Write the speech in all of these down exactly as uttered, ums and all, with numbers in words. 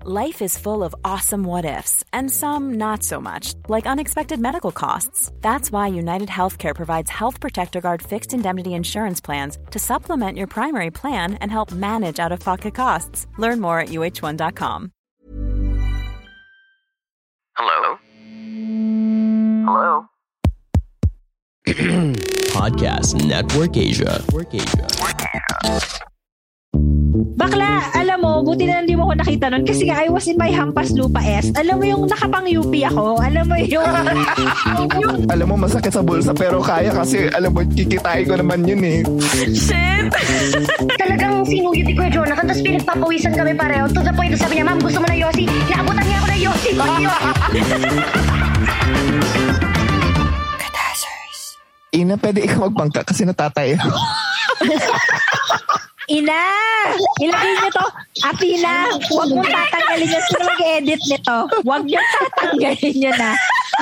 Life is full of awesome what-ifs, and some not so much, like unexpected medical costs. That's why United Healthcare provides Health Protector Guard fixed indemnity insurance plans to supplement your primary plan and help manage out-of-pocket costs. Learn more at U H one dot com. Hello? Hello? Podcast Network Asia. Network Asia. Bakla, alam mo, buti na hindi mo ko nakita nun kasi I was in my Hampas Lupa S. Alam mo yung nakapang-U P ako? Alam mo yung... yung... Alam mo, masakit sa bulsa pero kaya kasi alam mo, kikitain ko naman yun eh. Shit! Talagang sinuyod ni Kuya Jonathan tapos pinagpapawisan kami pareho. To the point, sabi niya, ma'am, gusto mo na Yossi? Naabutan niya ako na Yossi. Kadasers. Ina, pwede ikaw magpangka kasi natatay ako. Ina! Ilagay niyo to. Apina, huwag mong tatanggalin niyo. Sino mag-edit nito? Huwag niyo tatanggalin niyo na.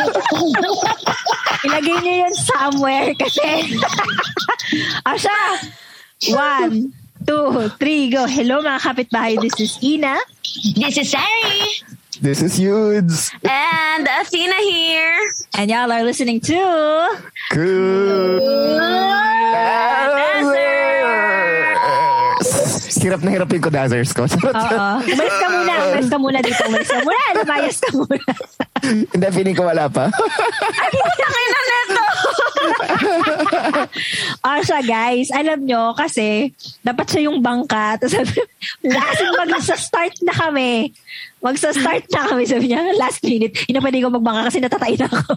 Ilagay niyo yun somewhere kasi Asha! One, two, three, go. Hello mga kapitbahay. This is Ina. This is Sari. This is Yudes. And Athena here. And y'all are listening to Cool. Hirap na hirap yung Kodazers ko. Oo. Umalis ka muna. Umalis ka muna dito. Umalis ka muna. Lumayas ka muna. Hindi, feeling ko wala pa. Ay, hindi na kayo na neto. Ah, siya guys. Alam nyo, kasi dapat siya yung bangka. Tapos sabi, last mag-start na kami. Magsa-start na kami. Sabi niya, last minute. Hindi na pwede ko magbangka kasi natatain ako.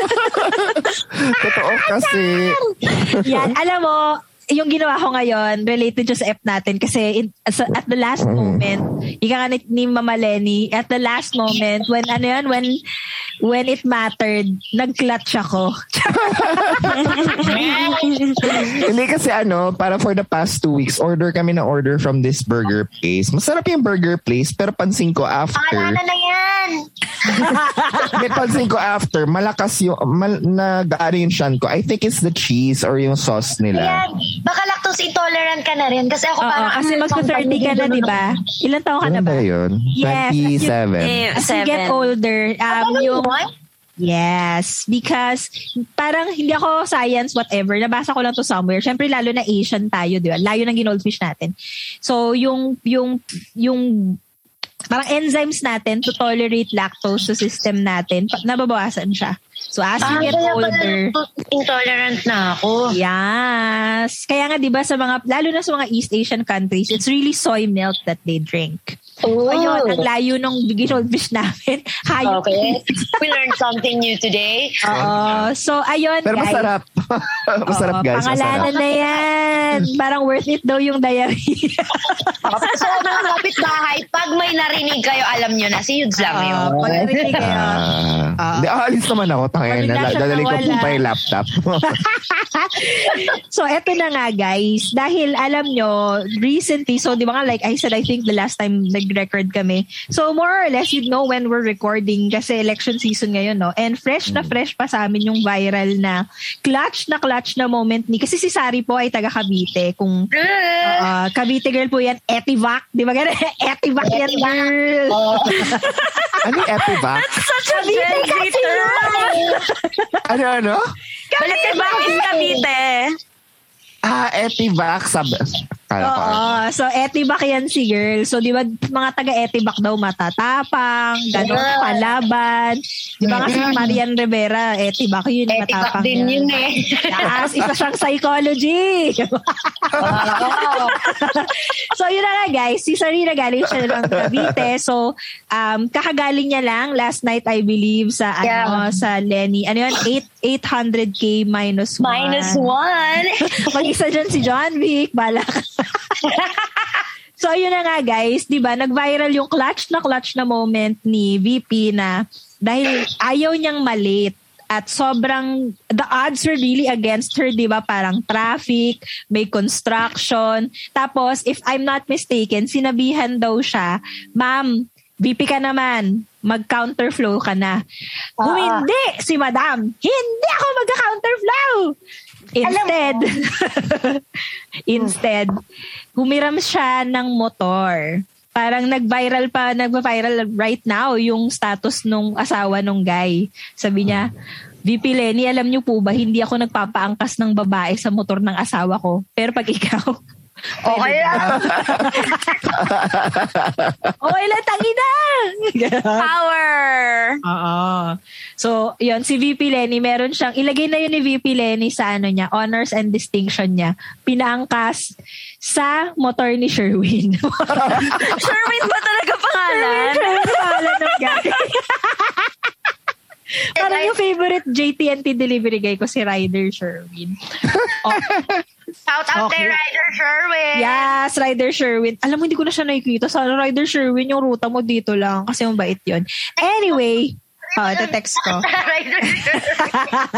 Totoo kasi. Yan. Alam mo, yung ginawa ko ngayon, related sa F natin kasi in, so at the last moment, ika nga ni, ni Mama Lenny, at the last moment, when ano yan, when when it mattered, nag-clutch ako. Hindi kasi ano, para for the past two weeks, order kami na order from this burger place. Masarap yung burger place, pero pansin ko after... Pangalanan na yan! May pansin ko after, malakas yung, mal, nag-ano yung shan ko. I think it's the cheese or yung sauce nila. Ayan, baka lactose intolerant ka na rin. Kasi ako Oo, parang... kasi magsa-thirty ka na, di ba? Ilan taon ka na ba? Ano ba yun? Yes. twenty-seven. As you get older, um, yung... What? Yes, because parang hindi ako science, whatever. Nabasa ko lang to somewhere. Siyempre, lalo na Asian tayo, di ba? Layo ng ginoldfish natin. So, yung, yung, yung, parang enzymes natin to tolerate lactose sa system natin, nababawasan siya. So, as you Ah, get kaya older... pala intolerant na ako. Yes. Kaya nga, di ba, sa mga, lalo na sa mga East Asian countries, it's really soy milk that they drink. Oh. Ayun, ang layo nung ginoldfish namin. Hayop. Okay. We learned something new today. Oo. So, ayun, Pero guys. masarap. Masarap, Oo, guys. pangalanan Masarap. na yan. Parang worth it daw yung diarrhea. So, mga kapitbahay, pag may narinig kayo, alam nyo na, si Yudes lang yun. Oo, pag narinig kayo. Ah, Hindi, ah, alis naman ako. Tangin Bigla na. siya Dadaling ko nawala. pa yung laptop. So, eto na nga, guys. Dahil alam nyo, recently, so di ba nga, like I said, I think the last time nag-record kami. So, more or less, you'd know when we're recording kasi election season ngayon, no? And fresh na fresh pa sa amin yung viral na clutch na clutch na moment ni, kasi si Sari po ay taga Cavite. Kung uh, Cavite girl po yan, Etivac. Di ba gano'n? Etivac yan, girl. Ano yung Epivac? Such a Gen Z term. Ano, ano? Balik ka ba sa Cavite? Ah, Epivac. Sab- Kala ko. Oo. So, Etivac yan si girl. So, di ba, mga taga-Etivac daw matatapang, gano'n, palaban. Di ba nga si Marian Rivera, Etivac yun, Etivac matapang din yun eh. Yes, isa siyang psychology. So, yun na nga, guys. Si Sarina galing siya ng Cavite. So, um, kakagaling niya lang last night, I believe, sa, ano, Yeah. sa Lenny. Ano yun? eight hundred K minus one. Minus one. Mag-isa dyan si John Vic. Balak. So, yun na nga, guys. Diba, nag-viral yung clutch na clutch na moment ni V P na dahil ayaw niyang malate. At sobrang, the odds were really against her, di ba? Parang traffic, may construction. Tapos, if I'm not mistaken, sinabihan daw siya, ma'am, V P ka naman, mag-counterflow ka na. Kung Ah. hindi, si madam, hindi ako mag-counterflow. Instead, instead, humiram siya ng motor. parang nag-viral pa, nag-viral right now yung status nung asawa nung guy. Sabi niya, V P Lenny, alam niyo po ba, hindi ako nagpapaangkas ng babae sa motor ng asawa ko. Pero pag ikaw, Okay lang. okay lang, tangina! Power! Oo. So, yun, si V P Lenny, meron siyang, ilagay na yun ni V P Lenny sa ano niya, honors and distinction niya. Pinaangkas sa motor ni Sherwin. Sherwin ba talaga pangalan? Sherwin pangalan ng guy. Parang yung favorite J T N T delivery guy ko, si Ryder Sherwin. Oh. Shout out Okay. kay Ryder Sherwin. Yes, Ryder Sherwin. Alam mo, hindi ko na siya nakikita. Sana Ryder Sherwin, yung ruta mo dito lang. Kasi mabait yun. Anyway, oh, ito text ko. Ryder Sherwin.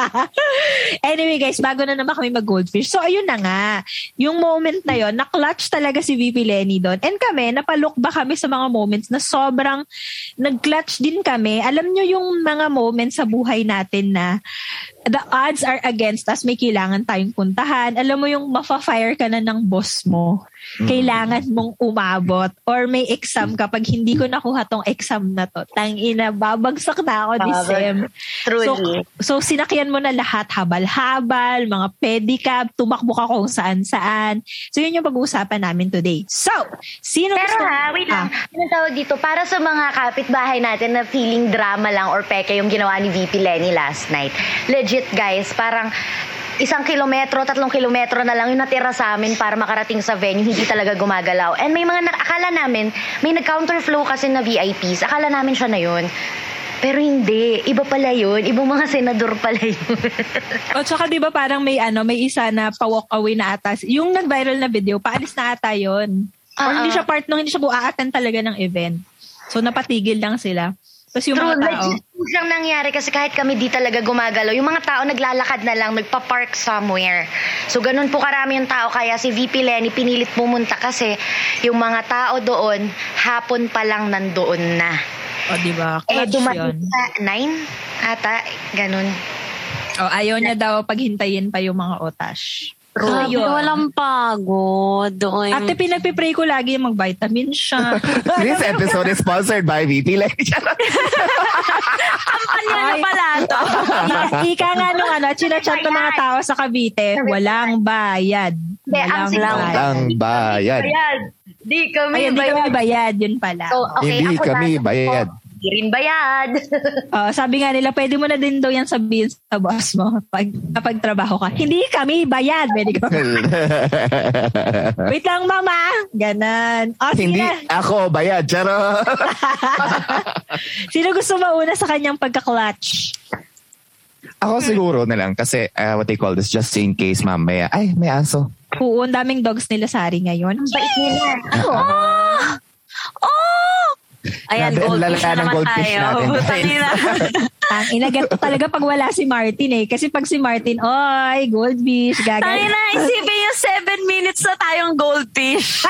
Anyway guys, bago na naman kami mag-goldfish. So ayun na nga, yung moment na yon, na-clutch talaga si V P Lenny doon. And kami, napalook ba kami sa mga moments na sobrang nag-clutch din kami. Alam nyo yung mga moments sa buhay natin na the odds are against us, may kailangan tayong puntahan. Alam mo yung mafa-fire ka na ng boss mo. Kailangan mong umabot or may exam ka. Pag hindi ko nakuha tong exam na to, tangina, babagsak na ako this sem. So, Truly. so sinakyan mo na lahat, habal-habal, mga pedicab, tumakbo ka kung saan-saan. So yun yung pag-uusapan namin today. So, sino Pero gusto? ha, wait lang. Ah, Anong tawag dito? Para sa mga kapitbahay natin na feeling drama lang or peke yung ginawa ni V P Lenny last night. Legit guys, parang isang kilometro, tatlong kilometro na lang yung natira sa amin para makarating sa venue, hindi talaga gumagalaw. And may mga, na- akala namin, may nag-counterflow kasi na V I Ps. Akala namin siya na yun. Pero hindi. Iba pala yun. Ibang mga senador pala yun. At saka di ba parang may ano, may isa na pa-walk away na ata. Yung nag-viral na video, paalis na ata yun. Or Ah, hindi ah. siya part nung hindi siya po a-attend talaga ng event. So napatigil lang sila. Tapos yung True, mga tao, legit po siyang nangyari kasi kahit kami di talaga gumagalaw, yung mga tao naglalakad na lang, nagpa-park somewhere. So ganun po karami yung tao, kaya si V P Lenny pinilit pumunta kasi yung mga tao doon, hapon pa lang nandoon na. o di ba, Eh, clutch dumating yun. sa nine ata, ganun. O, ayaw niya daw paghintayin pa yung mga otash. Grabe, Ayun. walang pagod. Doon. Ate, pinagpipray ko lagi mag-vitamin siya. This episode is sponsored by V P Lenny. Kampanya na pala to. I- Ika nga nung ano, chinachat ng mga tao sa Cavite, walang bayad. Hindi, ang Walang sigaw- bayad. Ang bayad. Bayad. Di kami Ayun, di kami bayad, yun pala. So, okay, Hindi ako kami na- bayad. Hindi rin bayad. Oh, sabi nga nila, pwede mo na din daw yan sabihin sa boss mo pag, kapag trabaho ka. Hindi kami bayad. Pwede ko. Wait lang, mama. Ganon. Oh, sige Hindi na. ako bayad. Charo. Sino gusto mauna sa kanyang pagka-clutch? Ako siguro na lang kasi uh, what they call this, just in case mamaya. Ay, may aso. Oo, ang daming dogs nila Sari ngayon. Bait nila. Oh! Ayan, Grabe, ang goldfish lalala na ng naman goldfish tayo. natin. Butangin na. Ang inagat talaga pag wala si Martin eh. Kasi pag si Martin, oy, goldfish, Tangin gagay. na, isipin yung seven minutes na tayong goldfish.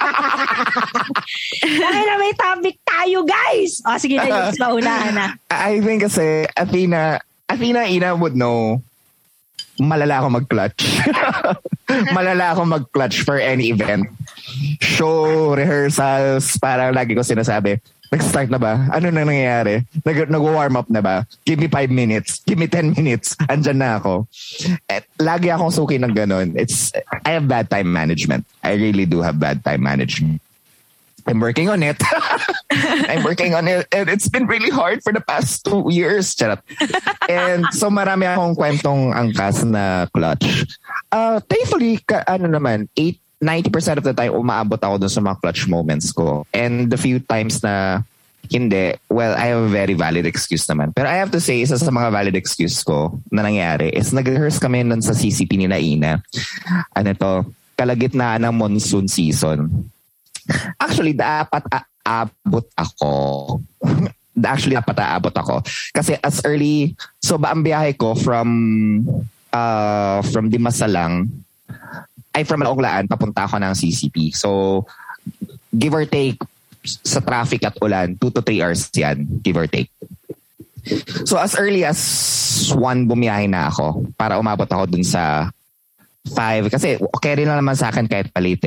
Dahil na may topic tayo, guys! O, sige na, yung maunahan na. I think kasi Athena, Athena Ina would know malala ako mag-clutch. malala ako mag-clutch for any event. Show, rehearsals, parang lagi ko sinasabi, nag-start na ba? Ano na nangyayari? Nag- nag-warm up na ba? Give me five minutes. Give me ten minutes. Andyan na ako. At lagi akong suki ng ganun. It's, I have bad time management. I really do have bad time management. I'm working on it. I'm working on it. And it's been really hard for the past two years. Charot. And so marami akong kwentong angkas na clutch. Uh, thankfully, ka, ano naman, eight ninety percent of the time, umaabot ako dun sa mga clutch moments ko. And the few times na hindi, well, I have a very valid excuse naman. Pero I have to say, isa sa mga valid excuse ko na nangyari is nag-rehearse kami nun sa C C P ni Naina. Ano to? Kalagitnaan ng monsoon season. Actually, dapat aabot ako. Actually, dapat aabot ako. Kasi as early, so ba ang biyahe ko from uh, from Dimasalang, ay from Laoglaan, papunta ako ng C C P. So, give or take, sa traffic at ulan, two to three hours yan, give or take. So, as early as one, bumiyahe na ako para umabot ako dun sa five. Kasi okay rin lang naman sa akin kahit palit eh.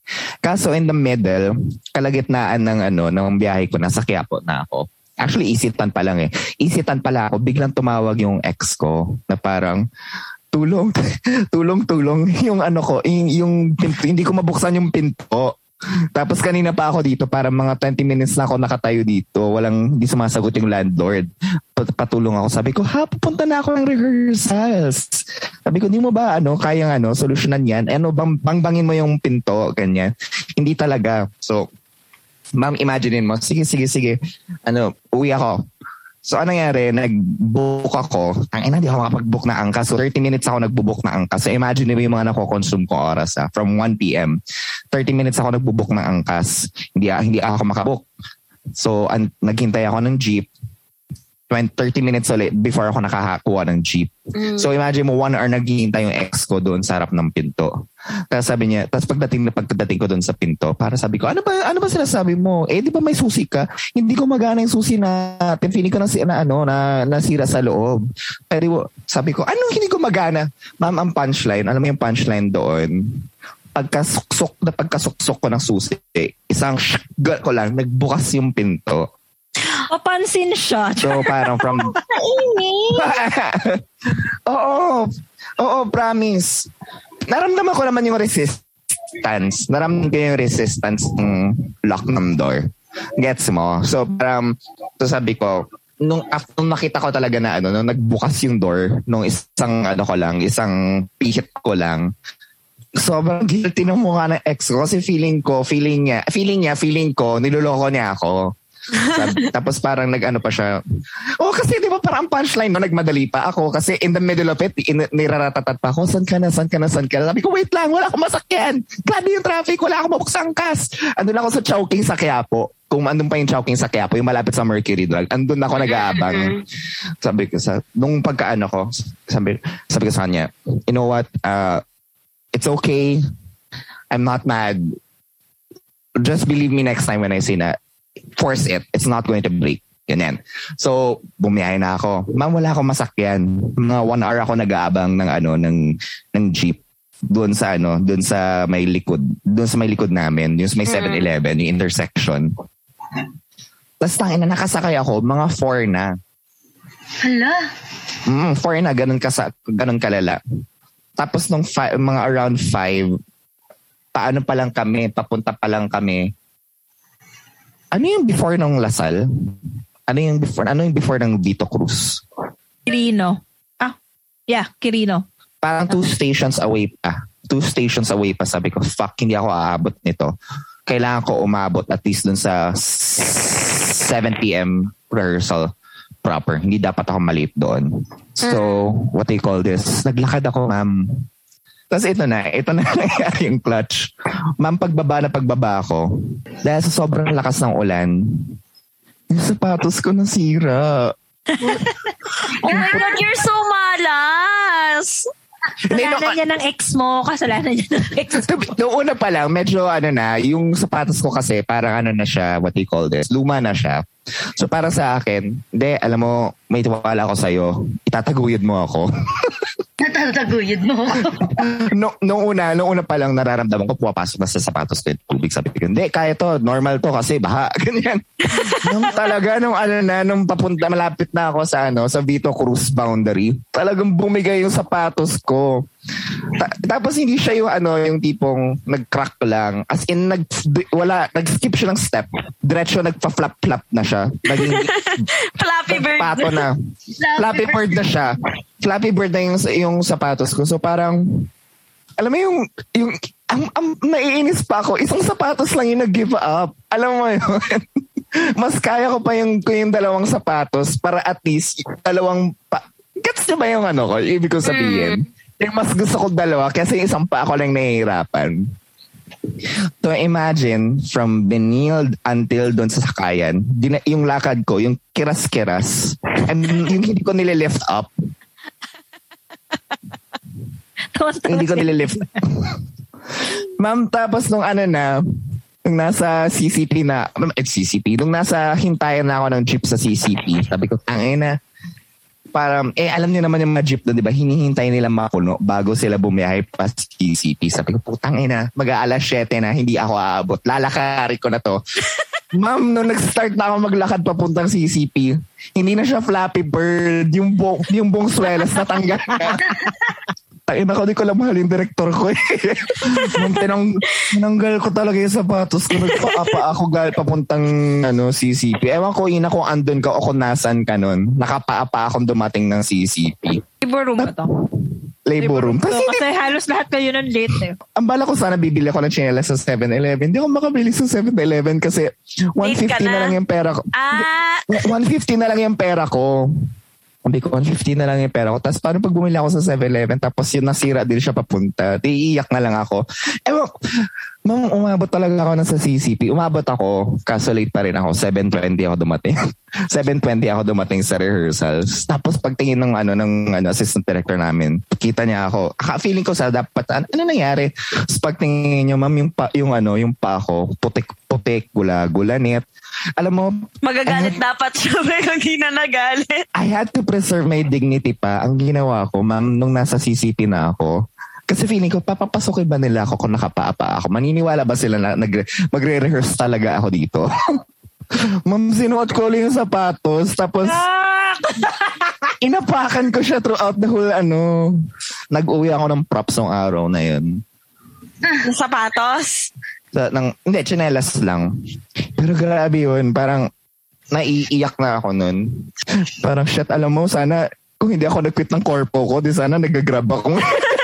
Kaso in the middle, kalagitnaan ng ano, ng biyahe ko, nasa Quiapo na ako. Actually, isitan pa lang eh. Isitan pala ako, biglang tumawag yung ex ko na parang, tulong, tulong, tulong, yung ano ko, yung, yung pinto, hindi ko mabuksan yung pinto. Tapos kanina pa ako dito, para mga twenty minutes na ako nakatayo dito. Walang, hindi sumasagot yung landlord. Patulong ako. Sabi ko, ha, pupunta na ako ng rehearsals. Sabi ko, hindi mo ba, ano, kayang, ano, solusyonan yan? Ano, bang, bangbangin mo yung pinto, ganyan. Hindi talaga. So, ma'am, imaginein mo, sige, sige, sige. Ano, uwi ako. So, anong nangyari? Nag-book ako. Ang ina, di ako makapag-book na angkas. So, thirty minutes ako nag-book na angkas. So, imagine mo yung mga nako-consume ko oras, ha? From one p.m. thirty minutes ako nag-book na angkas. Hindi, hindi ako makabook. So, an- naghintay ako ng jeep. thirty minutes ulit before ako nakakakuha ng jeep. Mm. So, imagine mo, one hour naghihintay yung ex ko doon sa harap ng pinto. Tapos sabi niya, tapos pagdating na pagdating ko doon sa pinto, para sabi ko, ano ba, ano ba sinasabi mo? Eh, di ba may susi ka? Hindi ko magana yung susi natin. Feeling ko na, na, ano, na nasira sa loob. Pero sabi ko, anong hindi ko magana? Ma'am, ang punchline, alam mo yung punchline doon? Pagkasuksok na pagkasuksok ko ng susi, isang shgat ko lang, nagbukas yung pinto. Papansin siya. So parang from... Oo. Oo, promise. Naramdaman ko naman yung resistance. Naramdaman ko yung resistance ng lock ng door. Gets mo? So parang, so sabi ko, nung after nung nakita ko talaga na ano, nung nagbukas yung door, nung isang ano ko lang, isang pihit ko lang, sobrang guilty ng mukha ng ex ko kasi feeling ko, feeling niya, feeling niya, feeling ko, niloloko niya ako. Sabi, tapos parang nag-ano pa siya. Oh, kasi di ba parang punchline no, nagmadali pa ako kasi in the middle of it, in, niraratatat pa ako, san ka na, san ka na, san ka na. Sabi ko, wait lang, wala akong masakyan. Grabe yung traffic, wala akong mabuksang kas. Andun ako sa Chowking sa Quiapo. Kung andun pa yung Chowking sa Quiapo, yung malapit sa Mercury Drug, andun ako nag-aabang. Sabi ko, sa, nung pagkaano ko, sabi, sabi ko sa kanya, you know what, uh, it's okay. I'm not mad. Just believe me next time when I say na, force it. It's not going to break. Ganyan. So, bumiyahe na ako. Ma'am, wala akong masakyan. Mga one hour ako nag-aabang ng ano, ng, ng jeep. Doon sa ano, doon sa may likod. Doon sa may likod namin. Yung sa may seven eleven, yung intersection. Tapos tangina, nakasakay ako. Mga four na. Hala? Mm, four na. Ganun, kasa, ganun kalala. Tapos nung five, mga around five, paano pa lang kami, papunta pa lang kami. Ano yung before ng Lasal? Ano yung before? Ano yung before ng Vito Cruz? Quirino. Ah, yeah, Quirino. Parang two stations away pa. Two stations away pa. Sabi ko, fuck, hindi ako aabot nito. Kailangan ko umabot at least dun sa seven p.m. rehearsal proper. Hindi dapat ako malate doon. So, what do you call this? Naglakad ako, ma'am. Tapos ito na, ito na nangyari yung clutch. Ma'am, pagbaba na pagbaba ako, dahil sa sobrang lakas ng ulan, yung sapatos ko nasira. Oh my God, you're so malas! Kasalanan niya ng ex mo, kasalanan niya ng ex mo. Noong una pa lang, medyo ano na, yung sapatos ko kasi parang ano na siya, what do you call this? Luma na siya. So para sa akin, hindi, alam mo, may tiwala ako sa'yo, itataguyod mo ako. Natataguyod mo ako. no, noong una, noong una pa lang nararamdaman ko, pumapasok na sa sapatos ko yung tubig. Sabi ko, hindi, kaya to, normal to kasi baha. Ganyan. Nung talaga, nung ano na, nung papunta, malapit na ako sa ano, sa Vito Cruz boundary, talagang bumigay yung sapatos ko. Ta- tapos hindi siya yung ano, yung tipong nag-crack lang. As in, nag, wala, nag-skip siya ng step. Diretso, nagpa-flap-flap na siya. Naging, Flappy Bird. pato na. Flappy Bird na siya. Flappy Bird na yung, yung sapatos ko. So parang, alam mo yung, yung ang, ang, naiinis pa ako. Isang sapatos lang yung nag-give up. Alam mo yun? Mas kaya ko pa yung, yung dalawang sapatos para at least dalawang pa. Gets niyo ba yung ano ko? Ibig ko sabihin. Mm. Yung mas gusto ko dalawa kasi isang pa ako lang nahihirapan. So imagine, from Benilde until doon sa sakayan, din- yung lakad ko, yung kiras-kiras, and yung hindi ko nililift up. Hindi ko nililift. Ma'am, tapos nung ano na, nung nasa C C P na, eh, C C P, nung nasa hintayan na ako ng jeep sa C C P, sabi ko, tangina, parang, eh, alam niyo naman yung mga jeep na, di ba, hinihintay nila mapuno bago sila bumiyahe pa sa C C P. Sabi ko, putang ina, mag-aalas siyete na, hindi ako aabot. Lalakari ko na to. Ma'am, nung nag-start na ako maglakad papuntang C C P, hindi na siya Flappy Bird, yung, bu- yung buong swelas natanggal na. Tain ako, di ko lang mahal yung director ko eh. Nung tinang, tinanggal ko talaga yung sapatos ko, nagpaapa ako gal papuntang ano, C C P. Ewan ko, ina kung andun ka o kung nasan ka nun. Nakapaapa akong dumating ng C C P. Labor room ba to? Labor room. Kasi, kasi halos lahat kayo ng late eh. Ang bala ko sana bibili ako ng tsinelas sa seven eleven. Hindi ako makabili sa seven eleven kasi one fifty na. na lang yung pera ko. Ah! one fifty na lang yung pera ko. Hindi ko, one fifty na lang yung pera ko. Tapos paano pag bumili ako sa seven eleven tapos yung nasira din siya papunta. Iiyak na lang ako. Ewan, ma'am, umabot talaga ako na sa C C P. Umabot ako, kaso late pa rin ako. seven twenty ako dumating. seven twenty ako dumating sa rehearsals. Tapos pagtingin ng ano ng ano, assistant director namin, kita niya ako. Feeling ko sa dapat, ano, ano nangyari? Tapos pagtingin niyo, ma'am, yung, pa, yung ano, yung pa ko, putik-putik, gula-gulanit. Alam mo, Magagalit had, dapat siya kung hindi na nagalit. I had to preserve my dignity pa. Ang ginawa ko, ma'am, nung nasa C C P na ako, kasi feeling ko, papapasukin ba nila ako kung nakapaapa ako? Maniniwala ba sila na nagre- magre-rehearse talaga ako dito? Ma'am, sinuot ko lang yung sapatos, tapos inapakan ko siya throughout the whole ano. Nag-uwi ako ng props ng araw na yun. Sapatos? Sa, ng, hindi, tsinelas lang. Pero grabe yun. Parang naiiyak na ako nun. Parang shit, alam mo, sana kung hindi ako nag-quit ng corpo ko, di sana nag-grab ako.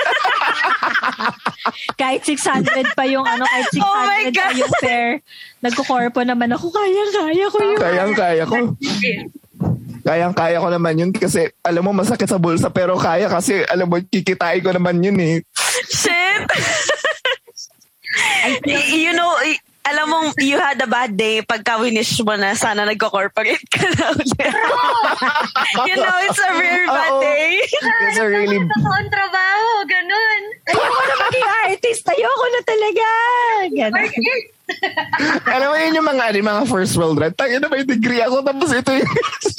Kahit six hundred pa yung ano, kahit six hundred Oh pa yung fare. Nagko-corpo naman ako. Kaya-kaya ko yun. Kayang-kaya ko. Kayang-kaya ko naman yun kasi alam mo masakit sa bulsa pero kaya kasi alam mo kikitain ko naman yun eh. Shit! Y- you know, y- alam mo, you had a bad day pagka winish mo na sana nagko-corporate ka na ulit. You know, it's a very bad Uh-oh. day. It's a really... Ito ang trabaho, ganun. Ayoko na maging artist. Ayoko na talaga. Ganun. Alam mo yun yung mga, yung mga first world right? Tayo na may degree ako tapos ito yung...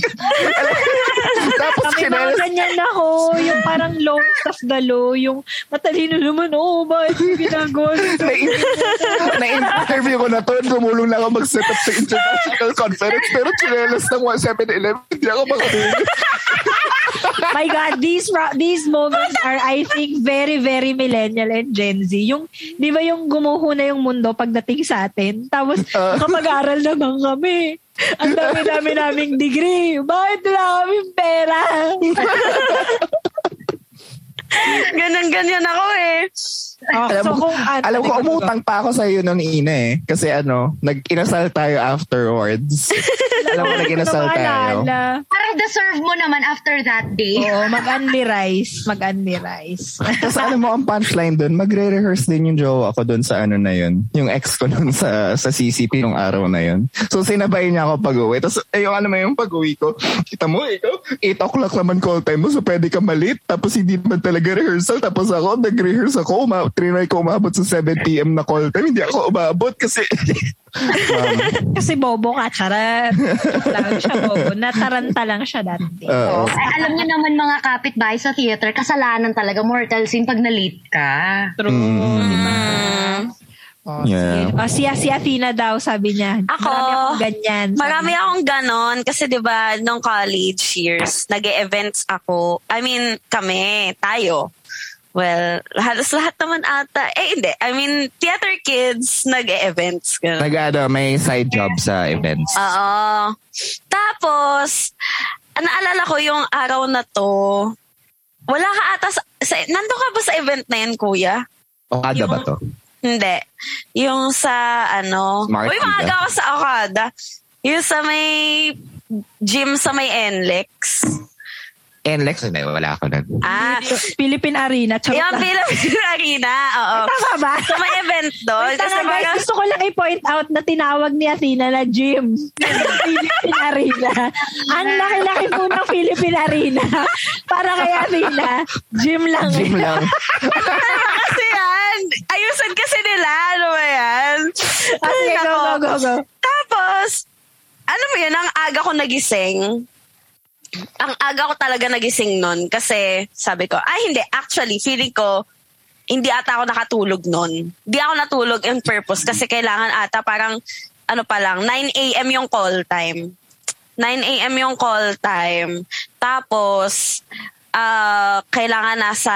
tapos Kami mga kinalas... ganyan ako. Yung parang lowest of the low. Yung matalino naman. Oh, bakit yung ginagawa? Na-interview ko na to. Tumulong na ako mag-set up sa international conference pero chinelas ng seven eleven. Hindi ako makabili. My God, these these moments are, I think, very, very millennial and Gen Z. Yung, di ba yung gumuho na yung mundo pagdating sa atin? Tapos, Uh. nakapag-aral naman kami. Ang dami-dami naming degree. Bakit wala kaming pera? Ganyan-ganyan ako eh. Oh, Alam so mo, kung, ano, alam ko, umutang pa ako sa iyo noon ina eh. Kasi ano, nag-inasal tayo afterwards. Alam mo, nag-inasal tayo. Parang deserve mo naman after that day. Oo, mag-unli rice. Mag-unli rice. Tapos alam mo, ang punchline doon, magre-rehearse din yung jowa ko doon sa ano na yun. Yung ex ko doon sa, sa C C P nung araw na yun. So sinabay niya ako pag-uwi. Tapos eh, yung ano mo yung pag-uwi ko, kita mo, ikaw, eight o'clock naman call time mo, so pwede ka malit. Tapos hindi naman talaga rehearsal. Tapos ako, nag-rehearse ako, uma- trinay ko umabot sa seven p.m. na call time. Hindi ako umabot kasi... um, Kasi bobo ka, charat. Lang siya bobo. Nataranta lang siya dati. uh, Ay, alam niyo naman mga kapitbahay sa theater, kasalanan talaga, mortal sin pag na-late ka. True. Mm. Oh, Yeah. sige. Oh, si, si Athena daw, sabi niya. Ako, Marami akong ganyan. Sabi Marami niya. akong ganon kasi 'di ba nung college years, nag-e-events ako. I mean, kami, tayo. Well, halos lahat naman ata. Eh, hindi. I mean, theater kids, nag-e-events. Ganun. nag-ano, may side job sa events. Oo. Tapos, naalala ko yung araw na to, wala ka ata sa, sa nandun ka ba sa event na yan, kuya? Okada ba to? Hindi. Yung sa, ano, Smart uy, maaga Ida. ako sa Okada. Yung sa may gym sa may N L E X. And Lex, hindi, wala ako nun. Ah, Philippine Arena. Charot yung lang. Philippine Arena, oo. Tama ba? So may event doon. Wait, Kasi tanga, guys, parang, gusto ko lang i-point out na tinawag ni Athena na gym. Philippine Arena. Ang laki-laki po ng Philippine Arena. Para kay Athena, gym lang. Gym lang. kasi yan, ayusan kasi nila, ano ba yan? Ay, Okay, go, nako. go, go, go. Tapos, alam mo yun, ang aga ko nagising. ang aga ko talaga nagising nun kasi sabi ko, ay hindi, actually, feeling ko, hindi ata ako nakatulog nun. Hindi ako natulog on purpose kasi kailangan ata parang, ano pa lang, nine a.m. yung call time. nine a.m. yung call time. Tapos, uh, kailangan nasa,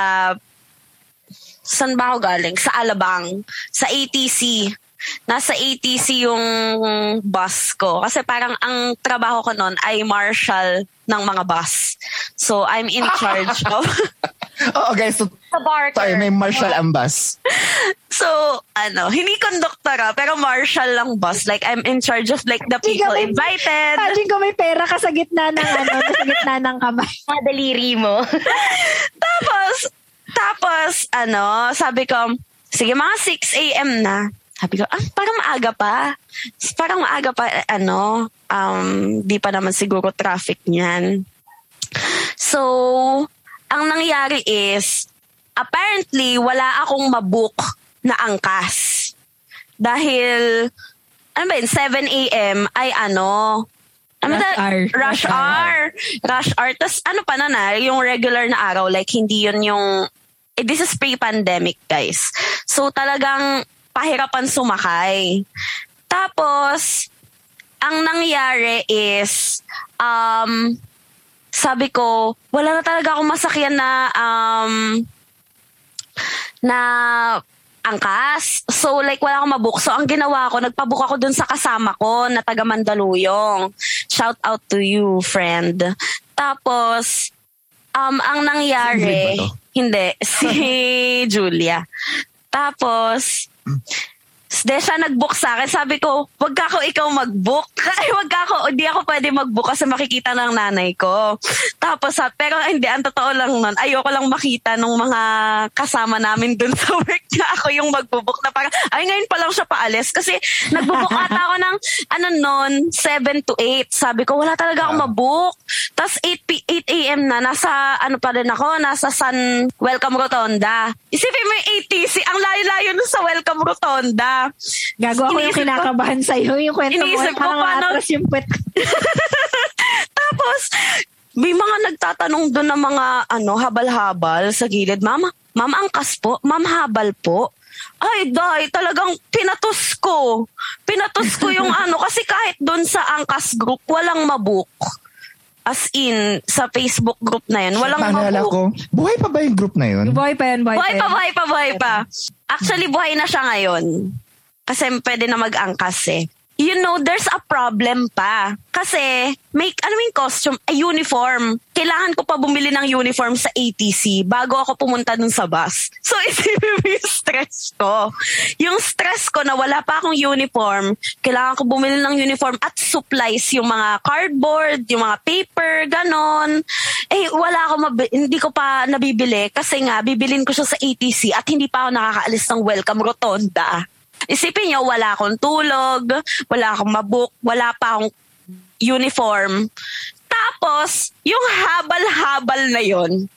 saan ba ako galing? Sa Alabang. Sa A T C. Nasa A T C yung bus ko. Kasi parang ang trabaho ko nun ay marshal ng mga bus. So, I'm in charge of... Oo, guys. So, Sa barker. sorry, may marshal ang bus. So, ano, hindi konduktora, pero marshal lang bus. Like, I'm in charge of like the people Ikaw, invited. Imagine ko may pera ka sa gitna ng ano, sa gitna ng kamay. Mga daliri mo. Tapos, tapos, ano, sabi ko, sige, mga six a.m. na. Sabi ko, ah, parang maaga pa. Parang maaga pa, eh, ano, um, di pa naman siguro traffic niyan. So, ang nangyari is, apparently, wala akong mabook na angkas. Dahil, ano ba yun, seven a.m. ay ano, ano Rush ba- hour. Rush Rush hour. Rush hour. Tapos ano pa na na, yung regular na araw, like hindi yun yung, eh, this is pre-pandemic, guys. So talagang pahirapan sumakay. Tapos, ang nangyari is, um, sabi ko, wala na talaga akong masakyan na, um, na angkas. So, like, wala akong mabook. So, ang ginawa ko, nagpabook ako dun sa kasama ko na taga Mandaluyong. Shout out to you, friend. Tapos, um, ang nangyari, Si Ingrid ba to? hindi, si Julia. Tapos, de siya nag-book sa akin. Sabi ko, wag ka ako ikaw mag-book. Ay, wag ka ako, hindi ako pwede mag-book kasi makikita ng nanay ko. Tapos, ha, pero hindi, ang totoo lang nun, ayoko lang makita ng mga kasama namin dun sa work na ako yung mag-book na parang, ay, ngayon pa lang siya paalis. Kasi nag-book ata ako ng, ano nun, seven to eight. Sabi ko, wala talaga akong mabook. Tapos eight a.m. na, nasa, ano pa rin ako, nasa San Welcome Rotonda. Isipin mo yung A T C, ang layo-layo nun sa Welcome Rotonda. Gago ako yung Iniisip ko- kinakabahan sa'yo. Yung kwento mo, Iniisip ko, parang paano- atras yung puwet ko. Tapos, may mga nagtatanong doon ng mga ano, habal-habal sa gilid. Mama, mama angkas po? Ma'am, habal po? Ay, day, talagang pinatos ko. Pinatos ko yung ano, kasi kahit doon sa angkas group, walang mabook. As in, sa Facebook group na yun, walang Naalala mabook. ko, buhay pa ba yung group na yun? Buhay pa yan, buhay, Buhay pa, pa yan. buhay pa, buhay pa. Actually, buhay na siya ngayon. Kasi pwede na mag-angkas eh. You know, there's a problem pa. Kasi, may, ano yung costume? A uniform. Kailangan ko pa bumili ng uniform sa A T C bago ako pumunta dun sa bus. So, isipin mo yung stress ko. Yung stress ko na wala pa akong uniform, kailangan ko bumili ng uniform at supplies, yung mga cardboard, yung mga paper, ganon. Eh, wala ako, mabi- hindi ko pa nabibili kasi nga, bibilin ko siya sa A T C at hindi pa ako nakakaalis ng Welcome Rotonda. Isipin nyo, wala akong tulog, wala akong mabook, wala pa akong uniform. Tapos, yung habal-habal na yon,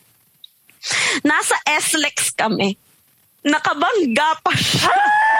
nasa S L E X kami. Nakabangga pa siya.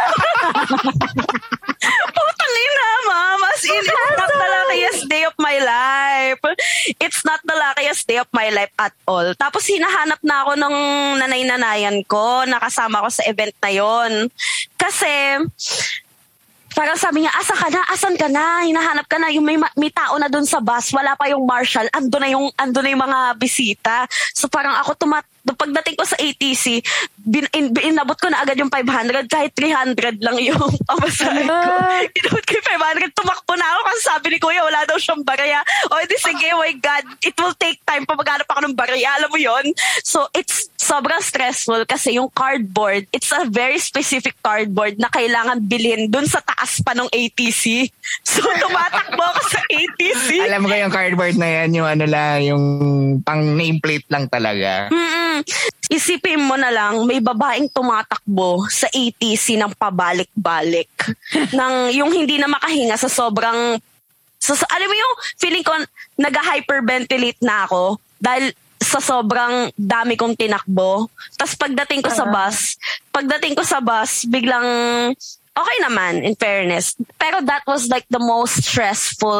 Putang ina, ma'am. As in, it's not the luckiest day of my life. It's not the luckiest day of my life at all. Tapos hinahanap na ako ng nanay-nanayan ko, nakasama ko sa event na yon. Kasi, parang sabi niya, asa ka na? Asan ka na? Hinahanap ka na. Yung may, may tao na dun sa bus, wala pa yung marshal, ando na yung, ando na yung mga bisita. So parang ako tumat, pagdating ko sa A T C, bin, in, inabot ko na agad yung five hundred, kahit three hundred lang yung pamasahe ko. Inabot ko yung five hundred, tumakbo na ako kasi sabi ni Kuya, wala daw siyang barya. O, edi sige, oh my God, it will take time pa maghanap ako ng barya. Alam mo yon. So, it's sobrang stressful kasi yung cardboard, it's a very specific cardboard na kailangan bilhin dun sa taas pa ng A T C. So, tumatakbo ako sa A T C. Alam mo yung cardboard na yan, yung ano lang, yung pang nameplate lang talaga. Mm-mm. Isipin mo na lang, may babaeng tumatakbo sa A T C ng pabalik-balik. Nang yung hindi na makahinga sa sobrang... So, so, alam mo yung feeling ko, nag-hyperventilate na ako dahil sa sobrang dami kong tinakbo. Tapos pagdating ko sa bus, pagdating ko sa bus, biglang okay naman, in fairness. Pero that was like the most stressful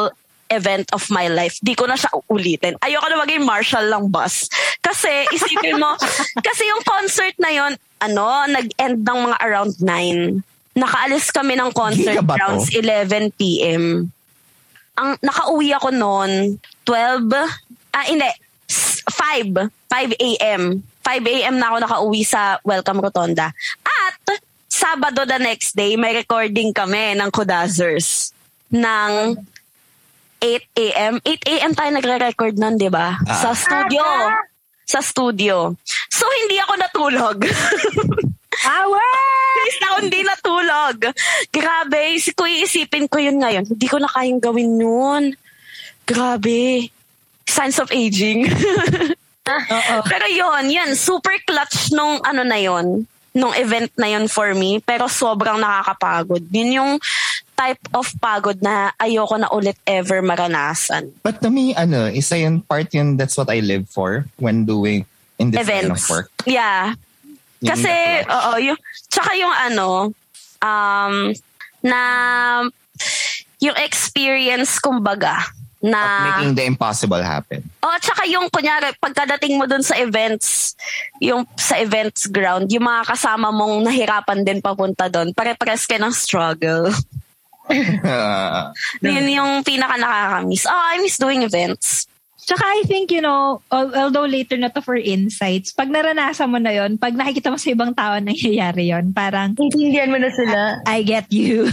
event of my life. Di ko na siya ulitin. Ayoko na maging marshal ng bus. Kasi isipin mo, kasi yung concert na yon, ano, nag-end ng mga around nine. Nakaalis kami ng concert around eleven p.m. Ang nakauwi ako noon, twelve, ah hindi, five, five a.m. five a.m. na ako nakauwi sa Welcome Rotonda. At Sabado the next day, may recording kami ng Kudazers ng eight a.m. eight a.m. tayo nagre-record nun, di ba? Ah. Sa studio. Sa studio. So, hindi ako natulog. Awe! Please na ako hindi natulog. Grabe. Kung iisipin ko yun ngayon, hindi ko na kayang gawin yun. Grabe. Signs of aging. Pero yun, yun. Super clutch nung ano na yun. Nung event na yun for me. Pero sobrang nakakapagod. Yun yung type of pagod na ayoko na ulit ever maranasan. But to me, ano, isa yun part yun, that's what I live for when doing in this events. kind of work. Yeah. Yung kasi, oo, yung, tsaka yung ano, um, na, yung experience, kumbaga, na of making the impossible happen. Oh, tsaka yung kunyari pagkadating mo dun sa events, yung sa events ground, yung mga kasama mong nahirapan din papunta dun, pare-pares ka ng struggle. uh, Yun yung pinaka nakakamiss. Oh, I miss doing events. Tsaka I think, you know, although later na to for insights, pag naranasan mo na yon, pag nakikita mo sa ibang tao nangyayari yon, parang intindihan mo na sila. I get you.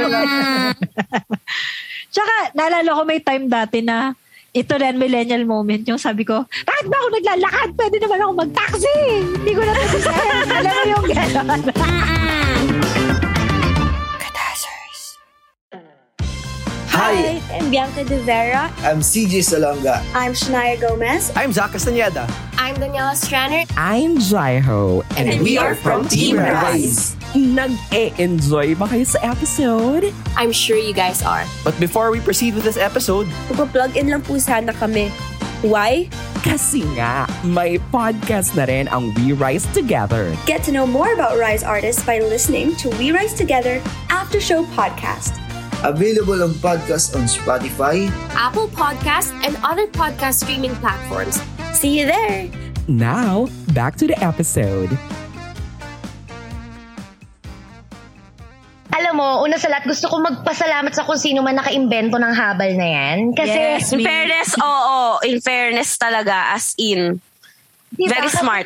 Tsaka, naalala ko may time dati na ito rin, millennial moment, yung sabi ko, bakit ba ako naglalakad? Pwede naman ako mag-taxi. Hindi ko na nasisayan. Alam mo yung gano'n. Hi, I'm Bianca De Vera. I'm C J Salonga. I'm Shania Gomez. I'm Zach Castañeda. I'm Daniela Stranner. I'm Jaiho. And, and we, we are from Team Rise. Nag-e-enjoy ba kayo sa episode? I'm sure you guys are. But before we proceed with this episode, magpa-plug in lang po sana kami. Why? Kasi nga, may podcast na rin ang We Rise Together. Get to know more about Rise artists by listening to We Rise Together After Show Podcast. Available on podcast on Spotify, Apple Podcasts, and other podcast streaming platforms. See you there! Now, back to the episode. Alam mo, una sa lahat, gusto ko magpasalamat sa kung sino man naka-imbento ng habal na yan. Kasi, yes, in fairness, oo. In fairness talaga, as in. Diba? Very smart.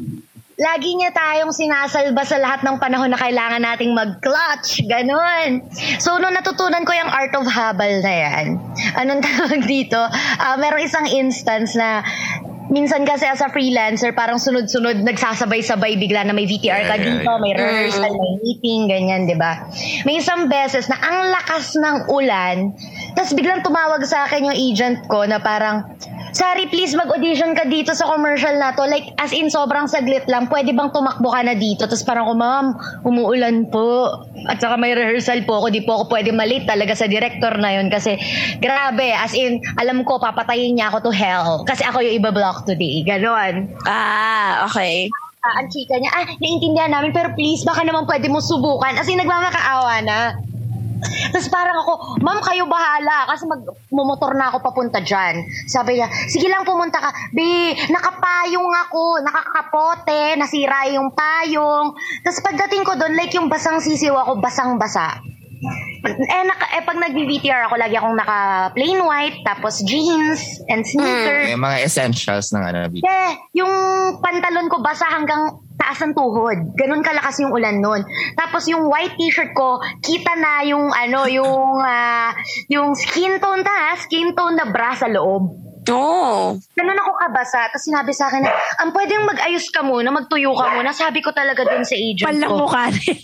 Lagi niya tayong sinasalba sa lahat ng panahon na kailangan nating mag-clutch. Ganon. So, nung natutunan ko yung art of habal na yan, anong tawag dito? Uh, merong isang instance na minsan kasi as a freelancer, parang sunod-sunod, nagsasabay-sabay bigla na may V T R ka dito, may rehearsal, may meeting, ganyan, di ba? May isang beses na ang lakas ng ulan, tapos biglang tumawag sa akin yung agent ko na parang, sorry, please mag-audition ka dito sa commercial na to. Like, as in, sobrang saglit lang. Pwede bang tumakbo ka na dito? Tapos parang ko, ma'am, umuulan po. At saka may rehearsal po ako. Di po ako pwede malate talaga sa director na yun. Kasi, grabe. As in, alam ko, papatayin niya ako to hell. Kasi ako yung iba-block today. Ganon. Ah, okay. Uh, ang chika niya, ah, naiintindihan namin. Pero please, baka naman pwede mo subukan. As in, nagmamakaawa na. Tapos parang ako, ma'am, kayo bahala kasi magmumotor na ako papunta dyan. Sabi niya, sige lang pumunta ka. Be, nakapayong ako, nakakapote, nasira yung payong. Tapos pagdating ko doon, like yung basang sisiw ako, basang-basa. Eh, naka, eh pag nag-V T R ako, lagi akong naka plain white, tapos jeans and sneakers. Mm, yung mga essentials ng ano. Yeah, yung pantalon ko basa hanggang taas ng tuhod. Ganun kalakas yung ulan nun. Tapos yung white t-shirt ko, kita na yung ano, yung uh, yung skin tone ta, skin tone na bra sa loob. Oh. Ganun ako kabasa. Tapos sinabi sa akin na, ang pwedeng mag-ayos ka muna, magtuyo ka muna. Sabi ko talaga dun sa agent ko. Palang mukha rin.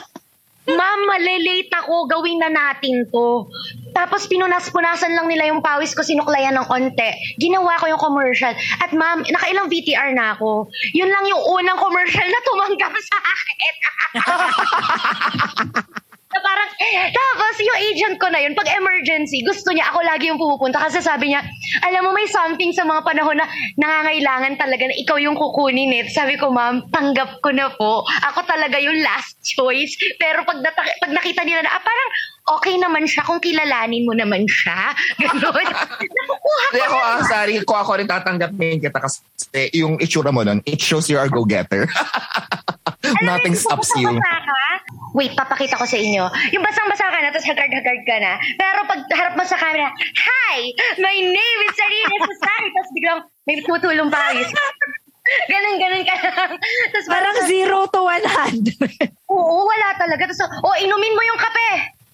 Ma'am, malilate ako. Gawin na natin to. Tapos pinunas-punasan lang nila yung pawis ko, sinuklayan ng onte. Ginawa ko yung commercial. At ma'am, nakailang V T R na ako. Yun lang yung unang commercial na tumanggap sa akin. parang, tapos yung agent ko na yun, pag emergency, gusto niya, ako lagi yung pumupunta kasi sabi niya, alam mo, may something sa mga panahon na nangangailangan talaga na ikaw yung kukunin eh. Sabi ko, ma'am, tanggap ko na po. Ako talaga yung last choice. Pero pag, nata- pag nakita nila na, ah, parang okay naman siya kung kilalanin mo naman siya. Ganon. Nakukuha ko. Ako, ah, sorry, kung ako rin tatanggapin kita kasi yung itsura mo nun, it shows you are a go-getter. Nothing stops you. Wait, papakita ko sa inyo. Yung basang-basa ka na, tapos hagard-hagard ka na. Pero pag harap mo sa camera, hi! My name is Sarina Susari. Tapos biglang may tutulong pawis. Ganon-ganon ka lang. Tapos parang parang zero to one hundred. Oo, wala talaga. Tapos, oh, inumin mo yung kape.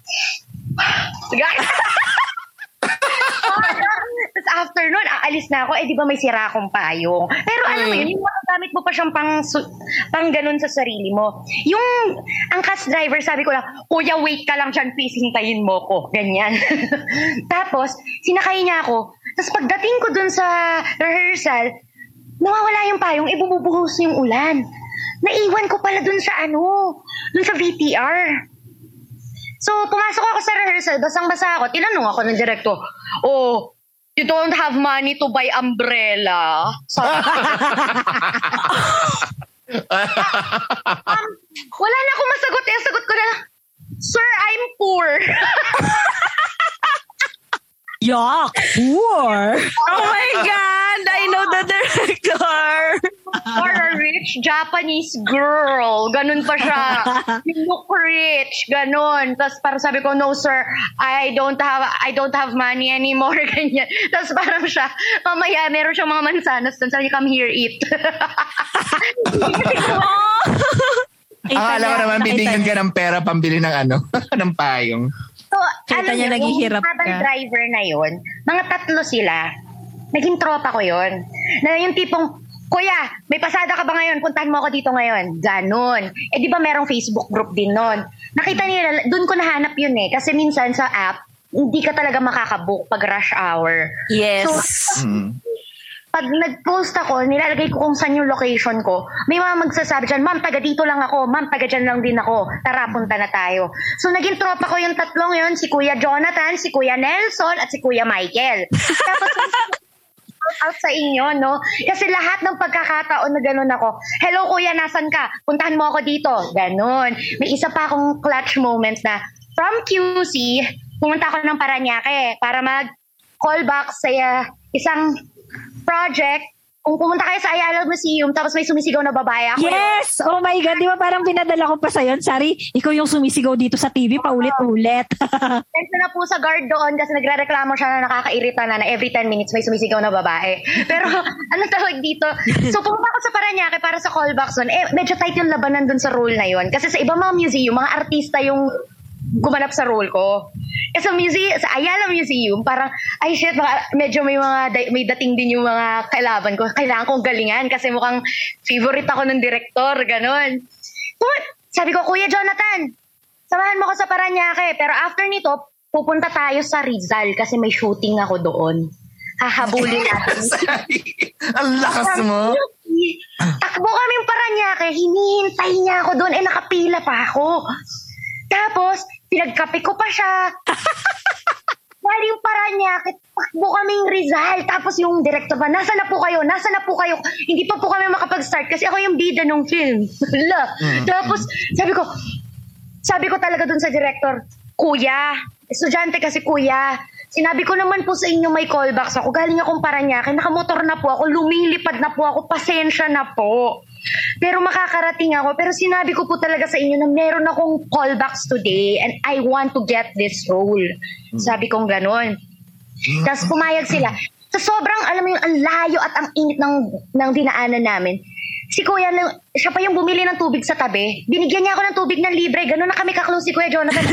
Tapos after nun, aalis na ako. Eh, di ba may sira akong payong? Pero alam mo yun, yung magagamit mo pa siyang pang, pang ganun sa sarili mo. Yung, ang cast driver, sabi ko lang, kuya, wait ka lang dyan, please, hintayin mo ko. Ganyan. Tapos, sinakay niya ako. Tapos pagdating ko dun sa rehearsal, nawawala yung payong, ibububuhos yung ulan. Naiwan ko pala dun sa ano, dun sa V T R. So, pumasok ako sa rehearsal, basang-basa ako. Tinanong ako ng director, oh, you don't have money to buy umbrella. So, um, wala na akong masagot. Eh, sagot ko na lang, sir, I'm poor. Yuck! Poor! Oh my God! I know the director! For a rich Japanese girl. Ganun pa siya. You look rich. Ganun. Tapos parang sabi ko, no sir, I don't have I don't have money anymore. Ganyan. Tapos parang siya, mamaya meron siyang mga mansanas. Tapos sabi niya, come here, eat. Akala ko naman bibigyan ka ng pera pambili ng ano, ng payong. So, Kita alam niya niyo, naghihirap yung habang ka. driver na yun, mga tatlo sila, naging tropa ko yun. Na yung tipong, kuya, may pasada ka ba ngayon? Puntahan mo ako dito ngayon. Ganon. Eh di ba merong Facebook group din nun? Nakita nila, dun ko nahanap yun eh. Kasi minsan sa app, hindi ka talaga makakabook pag rush hour. Yes. So, Mm. pag nag-post ako, nilalagay ko kung saan yung location ko. May mga magsasabi dyan, ma'am, taga dito lang ako. Ma'am, taga dyan lang din ako. Tara, punta na tayo. So, naging tropa ko yung tatlong yun. Si Kuya Jonathan, si Kuya Nelson, at si Kuya Michael. Tapos, out sa inyo, no? Kasi lahat ng pagkakataon na ganun ako, hello Kuya, nasan ka? Puntahan mo ako dito. Ganun. May isa pa akong clutch moment na from Q C, pumunta ako ng Paranaque para mag-callback sa uh, isang project. Kung pumunta kayo sa Ayala Museum tapos may sumisigaw na babae ako. Yes! Oh my God, di ba parang pinadala ko pa sa'yo? Sorry, ikaw yung sumisigaw dito sa T V paulit-ulit. Tenso na po sa guard doon kasi nagre-reklamo siya na nakakairita na na every ten minutes may sumisigaw na babae. Pero ano tawag dito? So pumunta ako sa Paranaque para sa callbacks nun. Eh, medyo tight yung labanan dun sa role na yun. Kasi sa ibang mga museum, mga artista yung gumanap sa role ko. Eh, sa museum, sa Ayala Museum, parang, ay shit, baka medyo may mga, may dating din yung mga kailaban ko. Kailangan kong galingan kasi mukhang favorite ako ng director, ganon. So, sabi ko, Kuya Jonathan, samahan mo ko sa Paranaque. Pero after nito, pupunta tayo sa Rizal kasi may shooting ako doon. Hahabulin natin. Ang lakas mo. Takbo kaming Paranaque, hinihintay niya ako doon, eh nakapila pa ako. Tapos, pinagkape ko pa siya. Galing Paranaque, takbo kaming Rizal. Tapos yung director pa, nasa na po kayo? Nasa na po kayo? Hindi pa po kami makapag-start kasi ako yung bida ng film. Mm-hmm. Tapos, sabi ko, sabi ko talaga dun sa director, Kuya, estudyante kasi kuya, sinabi ko naman po sa inyo may callbacks ako. Galing akong Paranaque, nakamotor na po ako, lumilipad na po ako, pasensya na po. Pero makakarating ako. Pero sinabi ko po talaga sa inyo na meron akong callbacks today and I want to get this role. Sabi kong ganon. Tapos pumayag sila. Sa sobrang, alam mo yung ang layo at ang init ng, ng dinaanan namin, si Kuya, siya pa yung bumili ng tubig sa tabi. Binigyan niya ako ng tubig ng libre. Ganon na kami kaklose si Kuya Jonathan.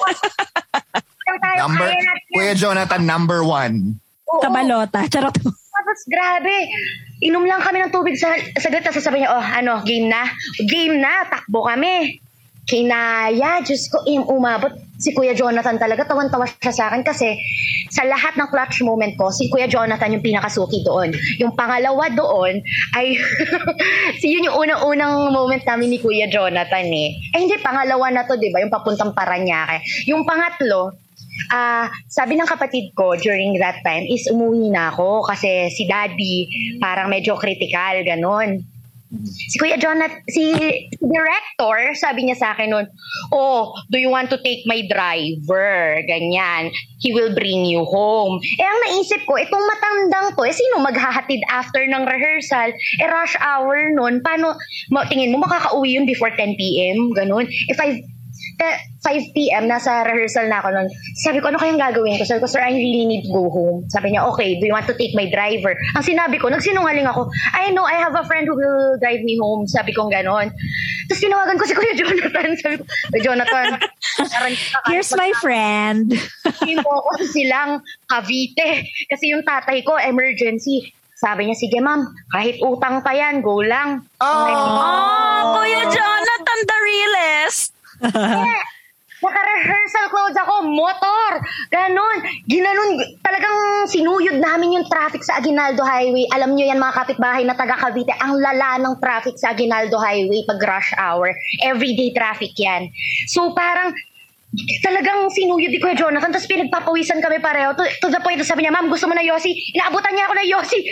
Number, Kuya Jonathan, number one. Oo. Kabalota. Charot. Tapos grabe, inom lang kami ng tubig sa saglit, tapos sasabihin niya, oh, ano, game na? Game na, takbo kami. kinaya, Diyos ko, im umabot. Si Kuya Jonathan talaga, tawan-tawa siya sa akin kasi sa lahat ng clutch moment ko, si Kuya Jonathan yung pinakasuki doon. Yung pangalawa doon ay, si yun yung unang-unang moment namin ni Kuya Jonathan eh. Eh hindi, pangalawa na to, di ba? Yung papuntang Paranaque. Yung pangatlo, ah uh, sabi ng kapatid ko during that time is umuwi na ako kasi si Daddy parang medyo critical, ganon. Si Kuya Jonathan, si director, sabi niya sa akin noon, oh, do you want to take my driver? Ganyan. He will bring you home. Eh, ang naisip ko, itong matandang to, eh, sino maghahatid after ng rehearsal? Eh, rush hour noon. Paano, tingin mo, makakauwi yun before ten p.m.? Ganon. If I five p.m. nasa rehearsal na ako noon. Sabi ko, ano kayang gagawin ko? Sabi ko, sir, I really need to go home. Sabi niya, okay, do you want to take my driver? Ang sinabi ko, nagsinungaling ako, I know, I have a friend who will drive me home. Sabi ko, ganon. Tapos tinawagan ko si Kuya Jonathan. Sabi ko, Kuya Jonathan, here's my friend. Hindi mo ko silang Cavite. Kasi yung tatay ko, emergency. Sabi niya, sige ma'am, kahit utang pa yan, go lang. Oh, oh Kuya Jonathan, the realest. Yeah. Naka-rehearsal clothes ako, motor, ganon. Ginanon, talagang sinuyod namin yung traffic sa Aguinaldo Highway. Alam nyo yan mga kapitbahay na taga Cavite, ang lala ng traffic sa Aguinaldo Highway pag rush hour. Everyday traffic yan. So parang, talagang sinuyod ni Kuya Jonathan, tapos pinagpapawisan kami pareho. To, to the point, sabi niya, ma'am, gusto mo na Yossi? Inaabutan niya ako na Yossi.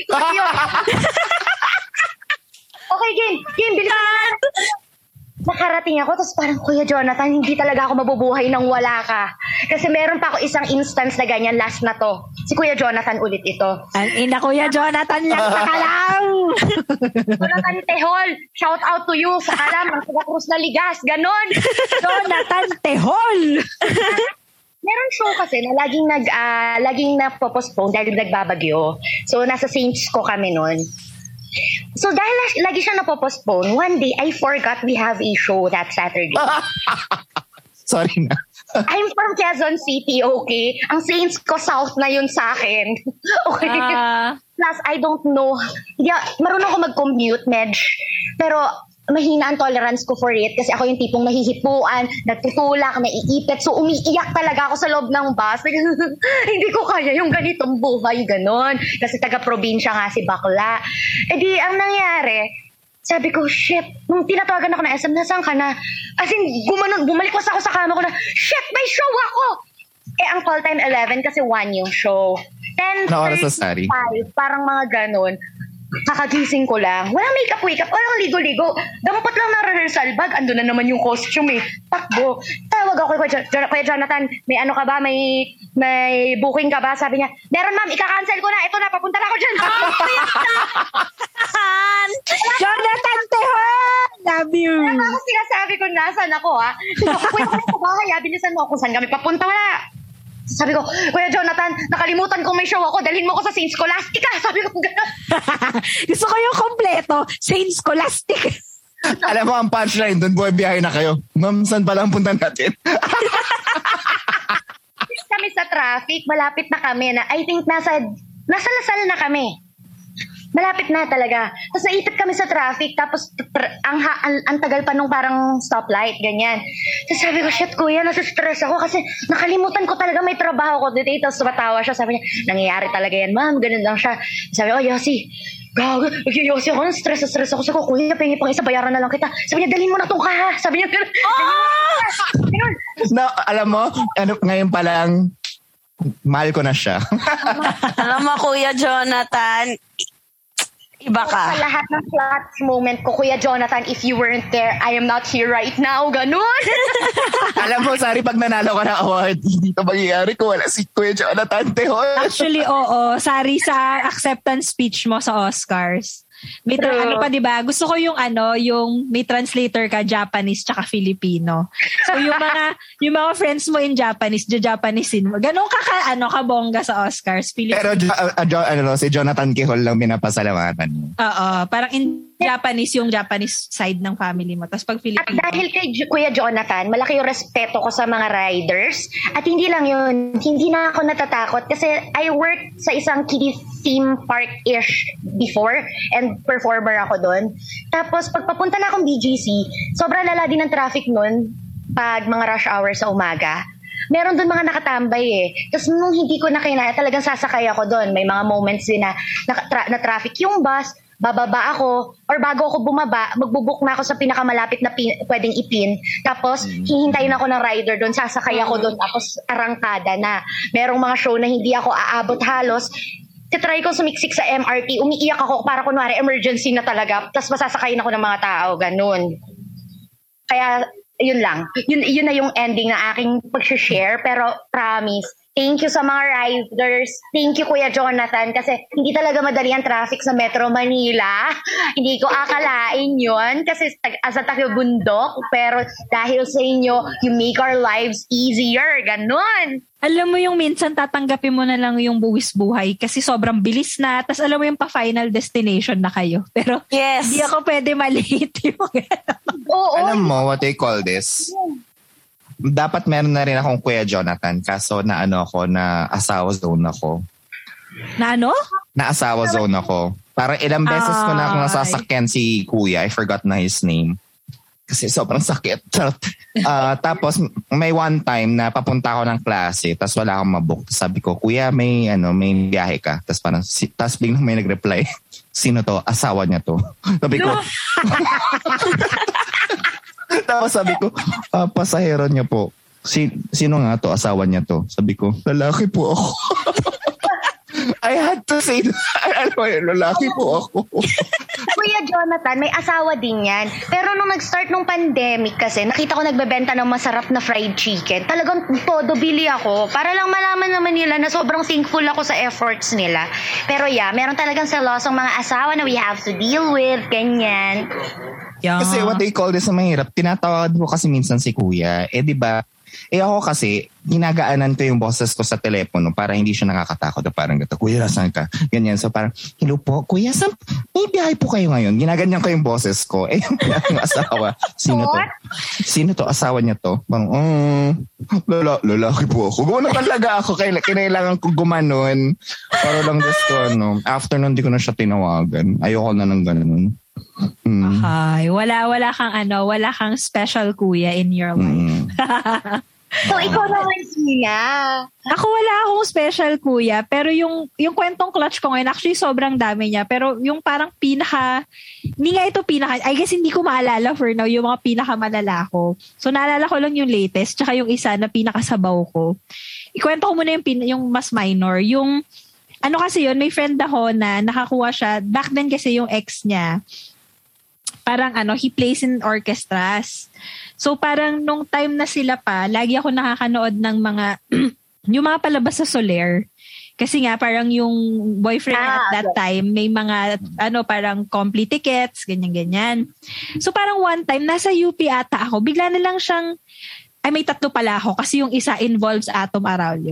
Okay, game. Game, bilisan na. Nakarating ako, tapos parang, Kuya Jonathan, hindi talaga ako mabubuhay nang wala ka. Kasi meron pa ako isang instance na ganyan, last na to. Si Kuya Jonathan ulit ito. Ang ina, Kuya Jonathan lang sa Kalam! Jonathan Tehol, shout out to you sa Kalam, ang Santa Cruz na Ligas, ganon. Jonathan Tehol! Meron show kasi na laging nag uh, laging na-postpone dahil nagbabagyo. So, nasa Saints ko kami noon. So dahil lagi siya napopostpone, one day I forgot we have a show that Saturday. Sorry na. I'm from Quezon City, okay? Ang Saints ko south na yun sa akin. Okay? Uh... Plus, I don't know. Yeah, marunong ako mag-commute, medj. Pero mahina ang tolerance ko for it kasi ako yung tipong nahihipuan, natutulak, naiipit. So umiiyak talaga ako sa loob ng bus. Hindi ko kaya yung ganitong buhay, ganon. Kasi taga-probinsya nga si bakla. E di, ang nangyari, sabi ko, shit, nung tinatawagan ako ng S M, nasaan ka na? As in, gumanon, bumalikwas ako sa kama ko na, shit, may show ako! Eh, ang call time eleven kasi one yung show. ten thirty-five, parang mga ganon. Kakagising ko lang. Walang makeup, wake up. Walang ligo-ligo. Dampot lang ng rehearsal bag. Ando na naman yung costume eh. Takbo. Tawag ako kay Kuya Jonathan. May ano ka ba? May may booking ka ba? Sabi niya, meron ma'am, ika-cancel ko na. Ito na, papunta na ako dyan. Jonathan Tehon! Love you. Wala ako sinasabi ko nasan ako ha. Kuya, kuya sa bahay ha. Bilisan mo kung saan kami papunta. Wala. Sabi ko, Kuya Jonathan, nakalimutan kong may show ako, dalhin mo ko sa Saint Scholastica. Sabi ko, gano'n. Gusto ko yung kompleto, Saint Scholastica. Alam mo, ang punchline, doon buhay biyahe na kayo. Ma'am, saan pala ang punta natin? Kami sa traffic, malapit na kami na, I think nasa, nasa Lasal na kami. Malapit na talaga. Tapos naipit kami sa traffic, tapos tr- ang, ha- ang, ang tagal pa nung parang stoplight, ganyan. Tapos sabi ko, shit kuya, nasa-stress ako kasi nakalimutan ko talaga may trabaho ko dito. Tapos tumatawa siya, sabi niya, nangyayari talaga yan, ma'am, ganun lang siya. Sabi ko, oh, Yossi, gago, Yossi ako, stress na stress ako. Sabi ko, kuya, pingi pang isa, bayaran na lang kita. Sabi niya, dalhin mo na itong kaha. Sabi niya, gano'n. Oh! No, alam mo, ano, ngayon pa lang, mahal ko na siya. Alam mo, Kuya Jonathan, iba ka. Sa lahat ng clutch moment ko, Kuya Jonathan, if you weren't there, I am not here right now. Ganun. Alam mo, Sari, pag nanalo ka ng award, hindi ito mangyayari kung wala si Kuya Jonathan Tehol. Actually, oo. Sari, sa acceptance speech mo sa Oscars. May tra- ano pa, di ba? Gusto ko yung ano, yung may translator ka, Japanese tsaka Filipino. So yung mga yung mga friends mo in Japanese, Japanesein mo. Ganun ka ka ano, kabongga sa Oscars, Filipino. Pero uh, uh, ano, si Jonathan Quijol lang minapasalamatan mo. Oo, parang in Japanese yung Japanese side ng family mo. Tapos pag Filipino. At dahil kay Kuya Jonathan, malaki yung respeto ko sa mga riders. At hindi lang yun, hindi na ako natatakot kasi I worked sa isang kiddie theme park-ish before and performer ako doon. Tapos pagpapunta na akong B G C, sobrang lala din ng traffic noon. pag mga rush hour sa umaga, meron doon mga nakatambay eh. Tapos nung hindi ko na kinaya, talagang sasakay ako doon. May mga moments din na, na, tra- na traffic yung bus, bababa ako, or bago ako bumaba, magbubook na ako sa pinakamalapit na pin, pwedeng ipin. Tapos, hihintayin ako ng rider doon, sasakay ako doon, tapos arangkada na. Merong mga show na hindi ako aabot halos. Titry ko sumiksik sa M R T, umiiyak ako para kunwari emergency na talaga, tapos masasakayin ako ng mga tao, ganun. Kaya, yun lang. Yun, yun na yung ending na aking pag-share, pero promise, thank you sa mga riders. Thank you, Kuya Jonathan, kasi hindi talaga madali ang traffic sa Metro Manila. Hindi ko akalain yun kasi as a taga-bundok, pero dahil sa inyo, you make our lives easier. Ganon. Alam mo yung minsan tatanggapin mo na lang yung buwis buhay kasi sobrang bilis na. Tapos alam mo yung pa-final destination na kayo. Pero yes. Hindi ako pwede malate yung Oo. Alam mo, what they call this? Dapat meron na rin akong Kuya Jonathan kaso na ano ako, na asawa zone ako. Na ano? Na asawa zone ako. Parang ilang beses ko na akong nasasakyan si Kuya. I forgot na his name. Kasi sobrang sakit. uh, tapos may one time na papunta ako ng klase tapos wala akong mabook. Sabi ko, Kuya, may ano, may biyahe ka. Tapos parang, si, tapos biglang may nag-reply. Sino to? Asawa niya to. Sabi ko. Tapos sabi ko, ah, pasahero niya po. Si, sino nga to? Asawa niya to. Sabi ko, lalaki po ako. I had to say that. Alam mo yun, lalaki po ako. Kuya Jonathan, may asawa din yan. Pero nung nag-start nung pandemic kasi, nakita ko nagbebenta ng masarap na fried chicken. Talagang todo bili ako. Para lang malaman naman nila na sobrang thankful ako sa efforts nila. Pero yeah, meron talagang selosong mga asawa na we have to deal with. Ganyan. Yeah. Kasi what they call this na mahirap, tinatawag ko kasi minsan si Kuya. Eh di ba? Eh ako kasi, ginagaanan ko yung boses ko sa telepono para hindi siya nakakatakot. Parang gato, Kuya, nasan ka? Ganyan. So parang, hello po, Kuya, sam, may biyahe po kayo ngayon. Ginaganyan ko yung boses ko. Eh yung asawa, sino to? Sino to? Asawa niya to? Parang, um, lala, lalaki po ako. Gumano talaga ako. Kinailangan ko gumanon. Para lang just to, ano, after nun, di ko na siya tinawagan. Ayoko na ng ganun. Mm. Ay, wala wala kang ano, wala kang special kuya in your life. Mm. So, ikaw naman, Sina. Ako wala akong special kuya, pero yung yung kwentong clutch ko ngayon, actually sobrang dami niya. Pero yung parang pinaka, hindi nga ito pinaka, I guess hindi ko maalala for now, yung mga pinakamalala ko. So, naalala ko lang yung latest, tsaka yung isa na pinakasabaw ko. Ikwento ko muna yung, pin, yung mas minor. Yung, ano kasi yun, may friend ako na nakakuha siya, back then kasi yung ex niya, parang ano, he plays in orchestras. So parang nung time na sila pa, lagi ako nakakanood ng mga, yung mga palabas sa Soler. Kasi nga parang yung boyfriend ah, at that time, may mga ano parang complete tickets, ganyan-ganyan. So parang one time, nasa U P ata ako, bigla na lang siyang, ay may tatlo pala ako kasi yung isa involves Atom Araulio.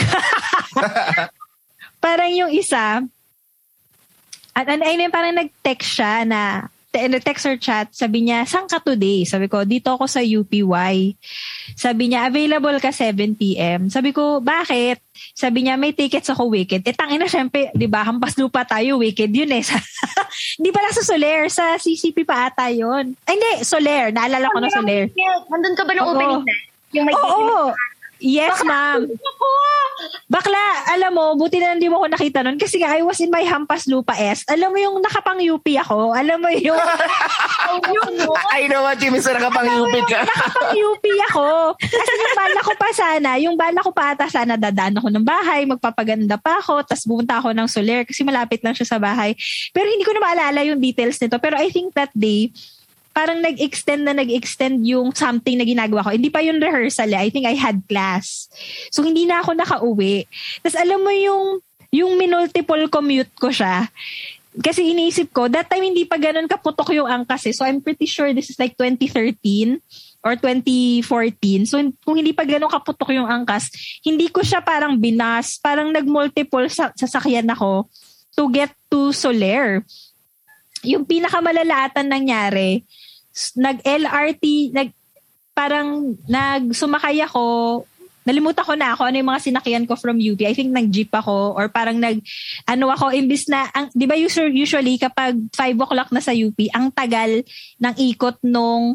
Parang yung isa, at ano, ay, parang nag-text siya na, text or chat, sabi niya, saan ka today? Sabi ko, dito ako sa U P Y. Sabi niya, available ka seven p.m. Sabi ko, bakit? Sabi niya, may tickets ako weekend. Eh, tangina, syempre, di ba, hampas lupa tayo, weekend yun eh. Hindi pala sa Soler, sa C C P pa ata yun. Ay, hindi, Soler. Naalala ko na Soler. Nandun ka ba ng opening na? Yung may Oo. Yes, ma'am. Bakla, alam mo, buti na hindi mo ako nakita nun kasi nga I was in my Hampas Lupa S. Alam mo yung nakapang-U P ako? Alam mo yung... yung I know what you mean, nakapang-U P ka. Nakapang-U P ako. Kasi yung bala ko pa sana, yung bala ko pa ata sana dadaan ako ng bahay, magpapaganda pa ako, tas bumunta ako ng Soler kasi malapit lang siya sa bahay. Pero hindi ko na maalala yung details nito. Pero I think that day, parang nag-extend na nag-extend yung something na ginagawa ko. Hindi pa yung rehearsal eh. I think I had class. So, hindi na ako nakauwi. Tapos, alam mo yung, yung minultiple commute ko siya. Kasi iniisip ko, that time hindi pa ganun kaputok yung angkas eh. So, I'm pretty sure this is like twenty thirteen or twenty fourteen. So, kung hindi pa ganun kaputok yung angkas, hindi ko siya parang binas. Parang nag-multiple sa- sasakyan ako to get to Soler. Yung pinakamalalaatan nangyari, nag-L R T, nag, parang nagsumakay ako, nalimutan ko na ako ano yung mga sinakyan ko from U P. I think nag-jeep ako or parang nag, ano ako, imbis na, ang, di ba usually kapag five o'clock na sa U P, ang tagal ng ikot nung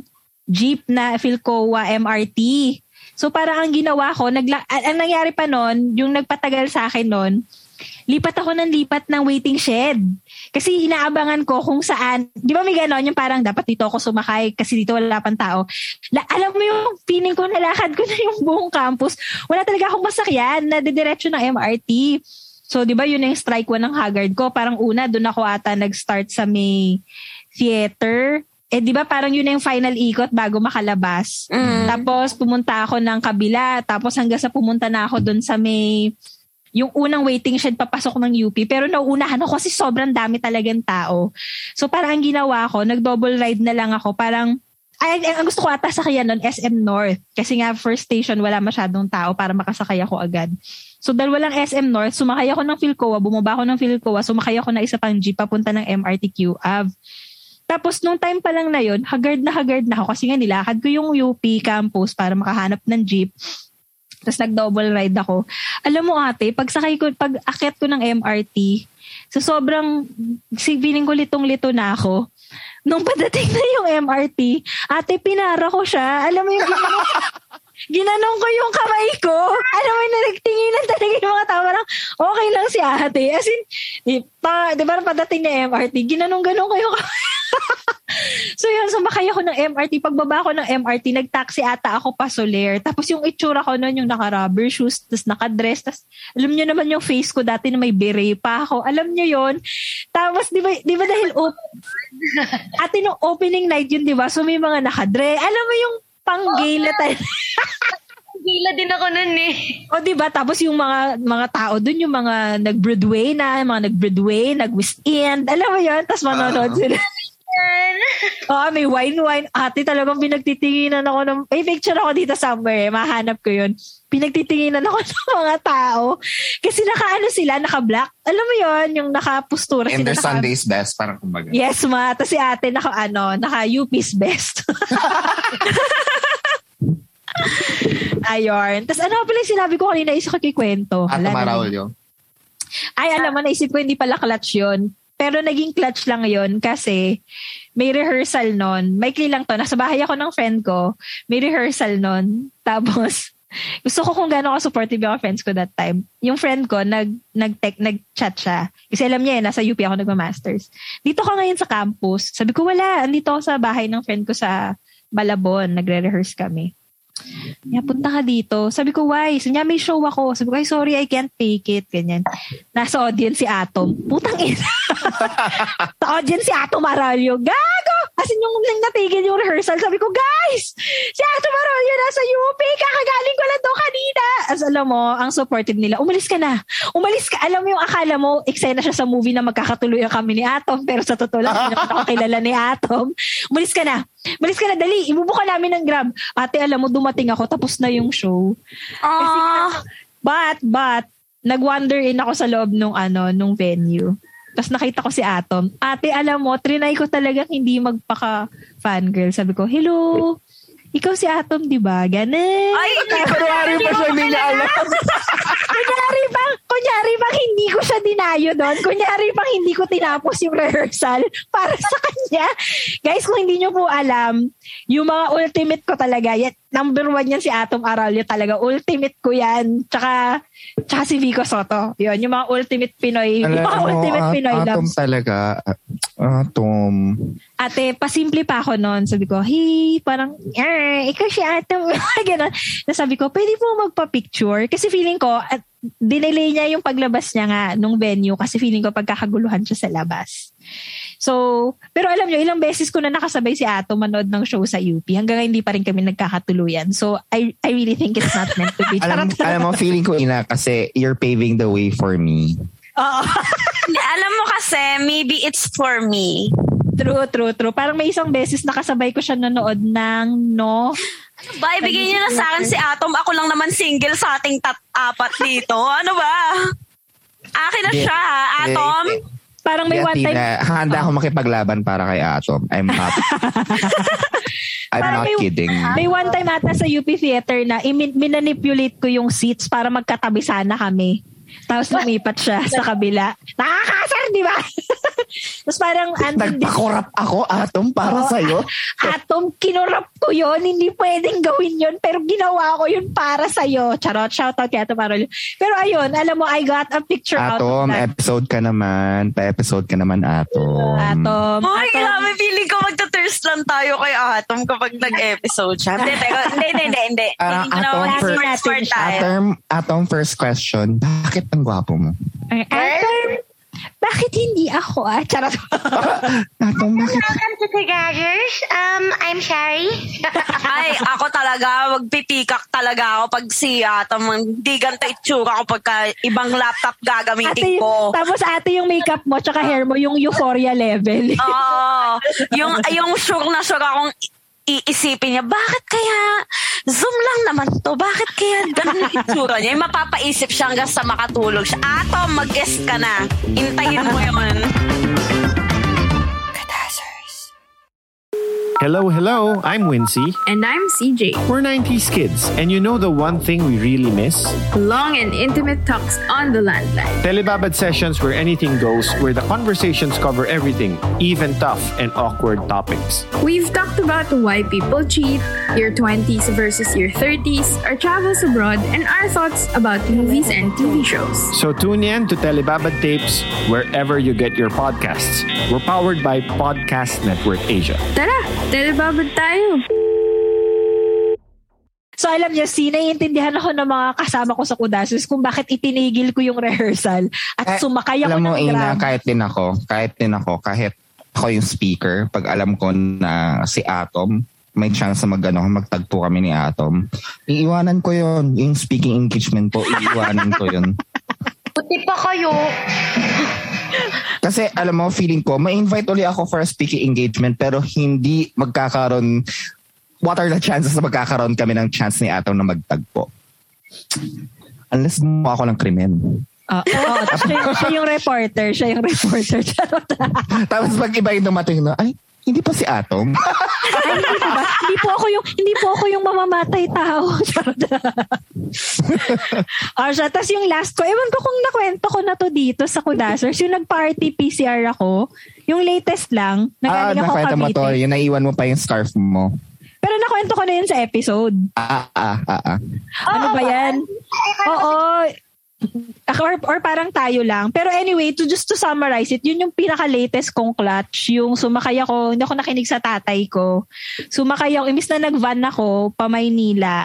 jeep na Philcoa M R T. So parang ang ginawa ko, nagla- ang nangyari pa nun, yung nagpatagal sa akin nun, lipat ako ng lipat ng waiting shed. Kasi inaabangan ko kung saan, di ba may ganon, yung parang dapat dito ako sumakay kasi dito wala pang tao. La, alam mo yung feeling ko, nalakad ko na yung buong campus. Wala talaga akong masakyan na didiretso ng M R T. So di ba yun yung strike one ng Haggard ko. Parang una, doon ako ata nag-start sa may theater. Eh di ba parang yun yung final ikot bago makalabas. Mm. Tapos pumunta ako ng kabila. Tapos hanggang sa pumunta na ako doon sa may... yung unang waiting shed papasok ng U P, pero nauunahan ako kasi sobrang dami talagang tao. So parang ang ginawa ko, nag-double ride na lang ako. Parang, ay, ang gusto ko ata sakyan nun, S M North. Kasi nga first station, wala masyadong tao para makasakay ako agad. So dahil walang S M North, sumakay ako ng Philcoa, bumaba ako ng Philcoa, sumakay ako na isa pang jeep papunta ng M R T Q Ave. Tapos nung time pa lang na yun, haggard na haggard na ako kasi nga nilakad ko yung U P campus para makahanap ng jeep. Tapos nag-double ride ako. Alam mo ate, pag sakay ko, pag akyat ko ng M R T, so sobrang, feeling ko litong-lito na ako. Nung padating na yung M R T, ate, pinara ko siya. Alam mo yung, ginanong ko yung kamay ko. Alam mo, nagtinginan talaga yung mga tao. Parang, okay lang si ate. As in, di, pa, di ba padating na M R T, ginanong-ganong ko yung kamay. So yun, sumakay ako ng M R T. Pagbaba ko ng M R T, nag-taxi ata ako pa Soler. Tapos yung itsura ko nun, yung naka-rubber shoes, tapos naka-dress, tapos alam nyo naman yung face ko dati na may beret pa ako. Alam nyo yun? Tapos di ba, di ba dahil op- ate nung opening night yun, di ba? So may mga naka-dress. Alam mo yung pang-gay na tayo. Gila din ako nun eh. O di ba? Tapos yung mga mga tao dun, yung mga nag-Broadway na, mga nag-Broadway, nag-West End. Alam mo yun? Tapos manonood sila. Oo, oh, may wine-wine. Ate, talagang pinagtitinginan ako ng... May picture ako dito somewhere. Eh. Mahanap ko yun. Pinagtitinginan ako ng mga tao. Kasi naka-ano sila, naka-black. Alam mo yun, yung naka-postura. And their naka- Sunday's best, parang kumbaga. Yes, ma. Tapos si ate, naka-ano, naka-U P's best. Ayun. Tapos ano pala yung sinabi ko kanina, isa ko kikwento. At Maraulio. Ay, alam mo, naisip ko hindi pala clutch yun. Pero naging clutch lang yun kasi may rehearsal nun. Maikli lang to. Nasa bahay ako ng friend ko. May rehearsal nun. Tapos, gusto ko kung gano'n ka-supportive yung friends ko that time. Yung friend ko, nag, nag-tech, nag-chat siya. Kasi alam niya eh, nasa U P ako nagma-masters. Dito ka ngayon sa campus. Sabi ko, wala. Andito ako sa bahay ng friend ko sa Malabon. Nagre-rehearse kami. Yeah, punta ka dito. Sabi ko, why? Sabi niya, may show ako. Sabi ko, ay, sorry, I can't take it. Ganyan. Nasa audience si Atom. Putang ina. Sa audience si Atom Aralio. Gago! As in, yung natigil yung rehearsal. Sabi ko, guys! Si Atom Aralio nasa U P. Kakagaling ko lang daw kanina. As alam mo, ang supportive nila, umalis ka na. Umalis ka. Alam mo yung akala mo, eksena siya sa movie na magkakatuloy kami ni Atom. Pero sa totoo lang, hindi naman ako kilala ni Atom. Umalis ka na. Umalis ka na, dali. Ibubuka namin ng Grab. Ate, alam mo, dumating ako. Tapos na yung show. Kasi, but, but, nag-wander in ako sa loob nung, ano, nung venue. Tapos nakita ko si Atom. Ate, alam mo, trinay ko talagang hindi magpaka-fangirl. Sabi ko, hello, ikaw si Atom, di ba? Ganun. Ay, Kunyari pa siya, hindi niya alam. kunyari bang, kunyari bang hindi ko siya dinayo doon? Kunyari bang hindi ko tinapos yung rehearsal para sa kanya? Guys, kung hindi nyo po alam, yung mga ultimate ko talaga, yan, number one yan si Atom Aralio talaga. Ultimate ko yan. Tsaka, tsaka si Vico Soto. Yun, yung mga ultimate Pinoy. Alam yung mga mo, ultimate at, Pinoy Atom loves. talaga. Atom. Ate, pasimple pa ako noon. Sabi ko, hey, parang, eh, ikaw si Atom. Ganon. Sabi ko, pwede po magpa-picture. Kasi feeling ko, at dinelay niya yung paglabas niya nga nung venue kasi feeling ko pagkakaguluhan siya sa labas. So, pero alam nyo, ilang beses ko na nakasabay si Atom manood ng show sa U P hanggang hindi pa rin kami nagkakatuluyan. So, I I really think it's not meant to be. alam, alam mo, feeling ko ina kasi you're paving the way for me. Oo. Alam mo kasi, maybe it's for me. True, true, true. Parang may isang beses nakasabay ko siya nanood ng No. Ba, ibigay niyo na sa akin si Atom. Ako lang naman single sa ating tat apat dito. Ano ba? Akin na siya, ha? Atom. Parang may one time. Na, handa ako makipaglaban para kay Atom. I'm not. I'm Parang not may, kidding. May one time ata sa U P Theater na imin- minanipulate ko yung seats para magkatabi sana kami. Tapos lumipat siya sa kabila. Nakakasar, di ba? Tapos parang... Nagpakurap ako, Atom, para oh, sa'yo. Atom, kinurap ko yun. Hindi pwedeng gawin yun. Pero ginawa ko yun para sa'yo. Charot, shoutout kay Atom Parol. Pero ayun, alam mo, I got a picture Atom, out of that. Atom, episode ka naman. Pa-episode ka naman, Atom. Atom. Ay, Atom. grabe, feeling ko magta-thirst lang tayo kay Atom kapag nag-episode siya. Hindi, hindi, hindi, hindi. Uh, Atom, for, for, Atom, Atom, first question. Bakit ang gwapo mo? Ay, Atom, bakit hindi ako ah? Charot. Atom, bakit? Welcome to Together's. Um, I'm Shari. Ay, ako talaga, magpipikak talaga ako pag si Atom. Hindi ganito itsura ko pagka ibang laptop gagamitin ate, ko. Tapos ate yung makeup mo tsaka hair mo, yung euphoria level. Oo. yung, yung sure na sure akong iisipin niya, bakit kaya Zoom lang naman to? Bakit kaya ganun yung itsura niya? Yung mapapaisip siya hanggang sa makatulog siya. Atom, mag-guest ka na. Intayin mo yun. Hello, hello. I'm Wincy. And I'm C J. We're nineties kids, and you know the one thing we really miss? Long and intimate talks on the landline. Telebabad sessions where anything goes, where the conversations cover everything, even tough and awkward topics. We've talked about why people cheat, your twenties versus your thirties, our travels abroad, and our thoughts about movies and T V shows. So tune in to Telebabad Tapes wherever you get your podcasts. We're powered by Podcast Network Asia. Tara! Telebabad tayo. So alam niyo, si naiintindihan ako ng mga kasama ko sa Kudasos kung bakit itinigil ko yung rehearsal at eh, sumakay ako alam mo, ng Ina, grab. kahit din ako, kahit din ako, kahit ako yung speaker, pag alam ko na si Atom, may chance na mag, ano, magtagpo kami ni Atom, iiwanan ko yun. Yung speaking engagement po, iiwanan ko yun. Puti pa kayo. Kasi alam mo, feeling ko, ma-invite ulit ako for a speaking engagement pero hindi magkakaroon, what are the chances na magkakaroon kami ng chance ni Atom na magtagpo? Unless mo ako ng krimen. Uh, oh, siya, siya yung reporter. Siya yung reporter. Tapos pag iba yung dumating na, ay, hindi pa si Atom. Ay, hindi ba? Hindi po ako yung, hindi po ako yung mamamatay tao. Oh, siya. Tapos yung last ko, ewan ko kung nakwento ko na to dito sa Kudasers, yung nag-party P C R ako, yung latest lang, nagaling ah, ako Cavite. mo to, yung naiwan mo pa yung scarf mo. Pero nakwento ko na yun sa episode. Ah, ah, ah, ah. Ano ba yan? Oo. Or, or parang tayo lang. Pero anyway, to just to summarize it, yun yung pinaka-latest kong clutch. Yung sumakay ako, hindi ako nakinig sa tatay ko. Sumakay ako, imbis na nag-van ako, pa Maynila.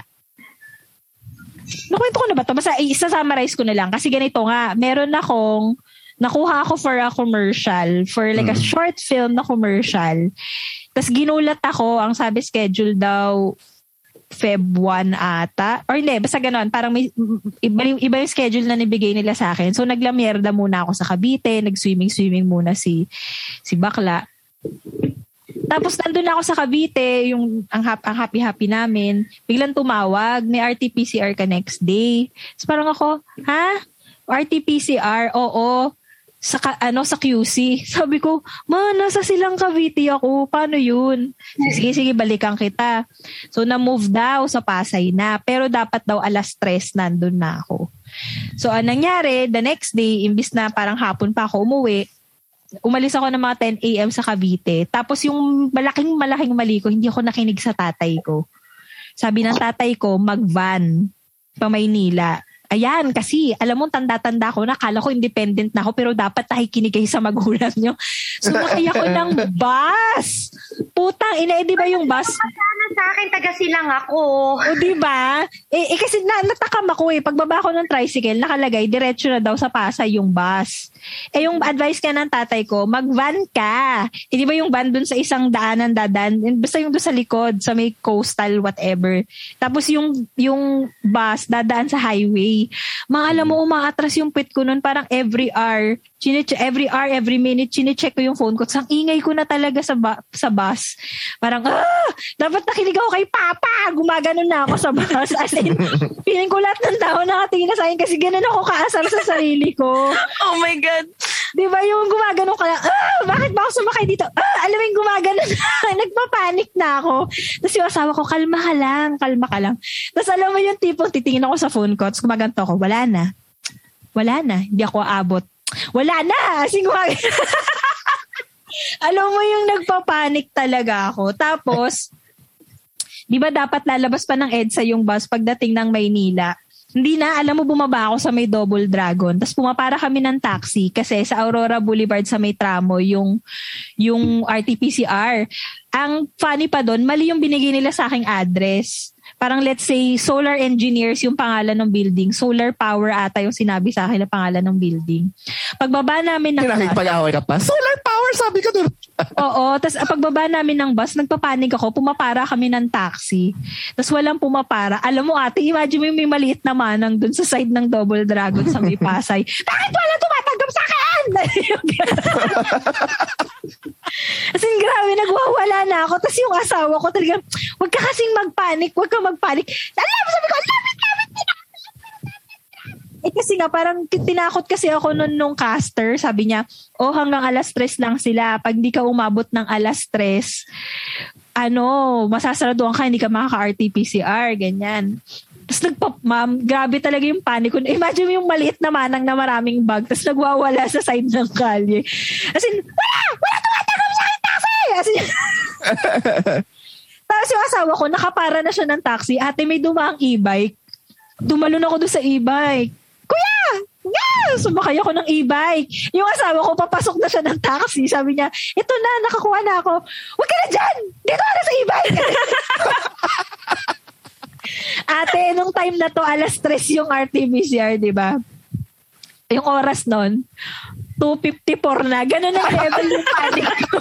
Nakwento ko na ba ito? Basta isa-summarize ko na lang. Kasi ganito nga, meron akong, nakuha ako for a commercial, for like mm. a short film na commercial. Tapos ginulat ako, ang sabi schedule daw, February one ata. Or hindi, basta ganon. Parang may, iba, iba yung schedule na nibigay nila sa akin. So naglamierda muna ako sa Cavite, nag-swimming-swimming muna si si Bakla. Tapos nandun ako sa Cavite, yung ang, ang happy-happy namin. Biglang tumawag, may R T P C R ka next day. So parang ako, ha? R T P C R? Oo. Sa ano sa Q C. Sabi ko, "Ma, nasa Silang Cavite ako. Paano 'yun?" Sige, sige, balikan kita. So na-move daw sa Pasay na, pero dapat daw alas tres nandun na ako. So anong nangyari, the next day, imbis na parang hapon pa ako umuwi, umalis ako ng mga ten a.m. sa Cavite. Tapos yung malaking malaking mali ko, hindi ako nakinig sa tatay ko. Sabi ng tatay ko, mag-van pa Maynila. Ayan, kasi alam mo, tanda-tanda ko, nakala ko independent na ako, pero dapat nakikinig kayo sa magulang nyo. Sumakay ako ng bus. Putang ina, eh, di ba yung bus? Sana sa akin, taga Silang ako. O di ba? Eh, eh kasi na, natakam ako eh. Pagbaba ko ng tricycle, nakalagay, diretso na daw sa Pasay yung bus. Eh yung advice ka ng tatay ko, mag-van ka. Eh di ba yung van dun sa isang daanan dadan, basta yung dun sa likod, sa may coastal, whatever. Tapos yung, yung bus, dadaan sa highway. Mga alam mo, umaatras yung pit ko nun, parang every hour, chine- every hour, every minute, chine-check ko yung phone ko. Sang ingay ko na talaga sa, ba- sa bus. Parang, ah, dapat nakinig ako kay Papa. Gumaganon na ako sa bus. As in, feeling ko lahat ng tao nakatingin na sa akin kasi ganun ako kaasar sa sarili ko. Oh my God. Di ba yung gumaganon ka na, ah, bakit ba ako sumakay dito? Ah, alam mo yung gumaganon na, nagpapanik na ako. Tapos yung asawa ko, kalma ka lang, kalma ka lang. Tapos alam mo yung tipong titingin ako sa phone ko, tapos gumaganto ako, wala na. Wala na, hindi ako aabot. Wala na! Kasi gumaganon. Alam mo yung nagpapanik talaga ako. Tapos, di ba dapat lalabas pa ng EDSA yung bus pagdating ng Maynila? Hindi na, alam mo, bumaba ako sa may Double Dragon. Tapos pumapara kami ng taxi kasi sa Aurora Boulevard sa may tramo yung, yung R T P C R. Ang funny pa doon, mali yung binigay nila sa aking address. Parang let's say Solar Engineers yung pangalan ng building. Solar Power ata yung sinabi sa akin na pangalan ng building. Pagbaba namin ng bus. Nakikipag-away ka pa. Solar Power, sabi ko doon. Oo. Tapos pagbaba namin ng bus, nagpapanig ako. Pumapara kami ng taxi. Tapos walang pumapara. Alam mo ate, imagine mo yung may maliit na manang doon sa side ng Double Dragon sa may Pasay. Bakit wala tumatanggap sa akin? As in, grabe, nagwawala na ako. Tapos yung asawa ko talaga, huwag ka kasing magpanik, huwag ka magpanik. Alam mo, sabi ko, lapit, lapit, lapit. Eh kasi nga, parang tinakot kasi ako nun nung caster. Sabi niya, oh, hanggang alas tres lang sila. Pag di ka umabot ng alas tres, ano, masasaraduan ka, hindi ka makaka-R T P C R, ganyan. Tapos nagpop, ma'am, grabe talaga yung panic ko. Imagine mo yung maliit na manang na maraming bag, tapos nagwawala sa side ng kalye. As in, wala! Wala tumatanggap sa akin taxi! As in, tapos yung asawa ko, nakapara na siya ng taxi. Ate, may dumaang e-bike. Tumalon ako doon sa e-bike. Kuya! Yeah! Sumakay ako ng e-bike. Yung asawa ko, papasok na siya ng taxi. Sabi niya, ito na, nakakuha na ako. Huwag ka na dyan! Dito ka na sa e-bike! Ate, nung time na to, alas tres yung R T P C R, di ba? Yung oras nun, two fifty-four na. Ganun ang level yung panic ko.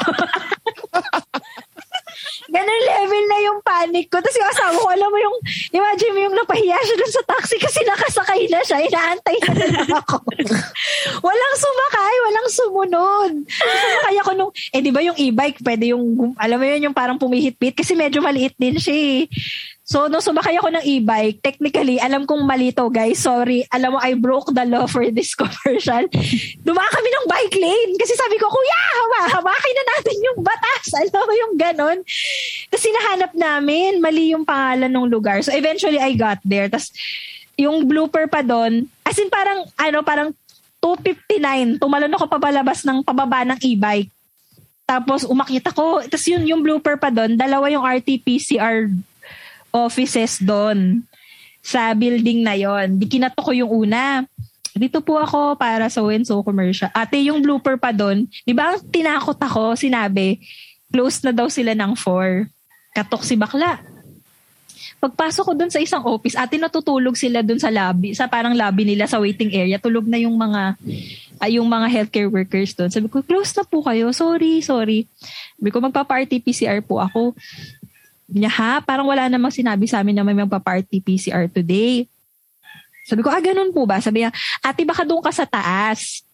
Ganun level na yung panic ko. Tapos yung asawa ko, alam mo yung, imagine mo yung napahiya siya dun sa taxi kasi nakasakay na siya. Inaantay na lang ako. Walang sumakay, walang sumunod. Sumakay ako nung, eh di ba yung e-bike, pwede yung, alam mo yun, yung parang pumihit-pit kasi medyo maliit din siya eh. So, nung sumakay ako ng e-bike, technically, alam kong mali to, guys. Sorry. Alam mo, I broke the law for this commercial. Dumaan kami ng bike lane. Kasi sabi ko, kuya, hawa, hawakin na natin yung batas. Alam mo yung ganon. Tapos hinahanap namin, mali yung pangalan ng lugar. So, eventually, I got there. Tapos, yung blooper pa doon, as in parang, ano, parang two fifty-nine. Tumalon ako papalabas ng pababa ng e-bike. Tapos, umakit ako. Tapos, yun, yung blooper pa doon, dalawa yung R T P C R offices doon sa building na yon. Di kinato ko yung una. Dito po ako para so and so commercial. Ate, yung blooper pa doon, di ba ang tinakot ako, sinabi, close na daw sila ng four. Katok si bakla. Pagpasok ko doon sa isang office, ate, natutulog sila doon sa lobby, sa parang lobby nila sa waiting area. Tulog na yung mga uh, yung mga healthcare workers doon. Sabi ko, close na po kayo. Sorry, sorry. Sabi ko, magpa-R T P C R po ako. Niya, ha? Parang wala namang sinabi sa amin na may magpa-R T P C R today. Sabi ko, ah, ganun po ba? Sabi niya, ate, baka doon ka sa taas.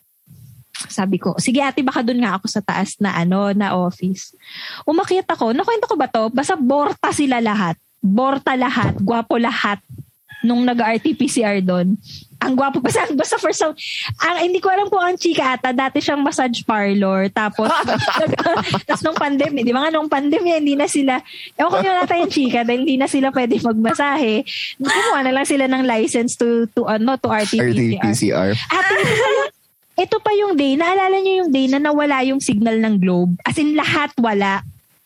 Sabi ko, sige ate, baka doon nga ako sa taas na ano, na office. Umakyat ako. Nakwento ko ba to? Basta borta sila lahat. Borta lahat. Gwapo lahat. Nung nag-R T P C R doon. Ang gwapo. Basta, basta first time, ang, hindi ko alam kung ang chika ata, dati siyang massage parlor. Tapos, tapos nung pandemya, di ba nga nung pandemya, hindi na sila, ewan ko nyo natin yung chika, dahil hindi na sila pwede magmasahe. Kumuha na lang sila ng license to, to, ano, to R T P C R. At ito pa yung, ito pa yung day, naalala nyo yung day na nawala yung signal ng Globe? As in, lahat wala.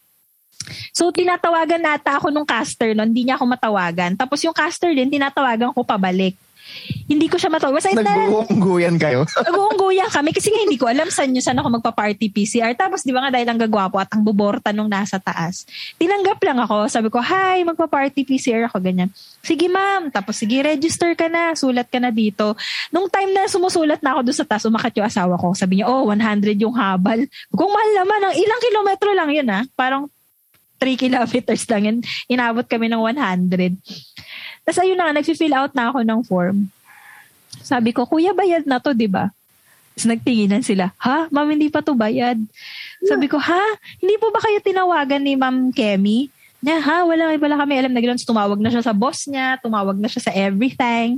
So, tinatawagan nata ako nung caster nun, hindi niya ako matawagan. Tapos yung caster din, tinatawagan ko pabalik. Hindi ko siya matawagan. Nag-uungguyan kayo? Nag-uungguyan kami kasi nga hindi ko alam saan yun, saan ako magpa-R T P C R. Tapos di ba nga dahil ang gagwapo at ang buborta nung nasa taas. Tinanggap lang ako. Sabi ko, hi, magpa-R T P C R ako, ganyan. Sige ma'am. Tapos sige, register ka na. Sulat ka na dito. Nung time na sumusulat na ako doon sa taas, umakat yung asawa ko. Sabi niya, oh, one hundred yung habal. Kung mahal naman, ang ilang kilometro lang yun ha. Parang three kilometers lang yun. Inabot kami ng one hundred. Tapos ayun na nga, nag-fill out na ako ng form. Sabi ko, kuya, bayad na to, di ba? Tapos nagtinginan sila, ha? Ma'am, hindi pa to bayad. Sabi ko, ha? Hindi po ba kayo tinawagan ni Ma'am Kemi? Na, ha? Wala, wala kami alam na gano'n. Tumawag na siya sa boss niya, tumawag na siya sa everything.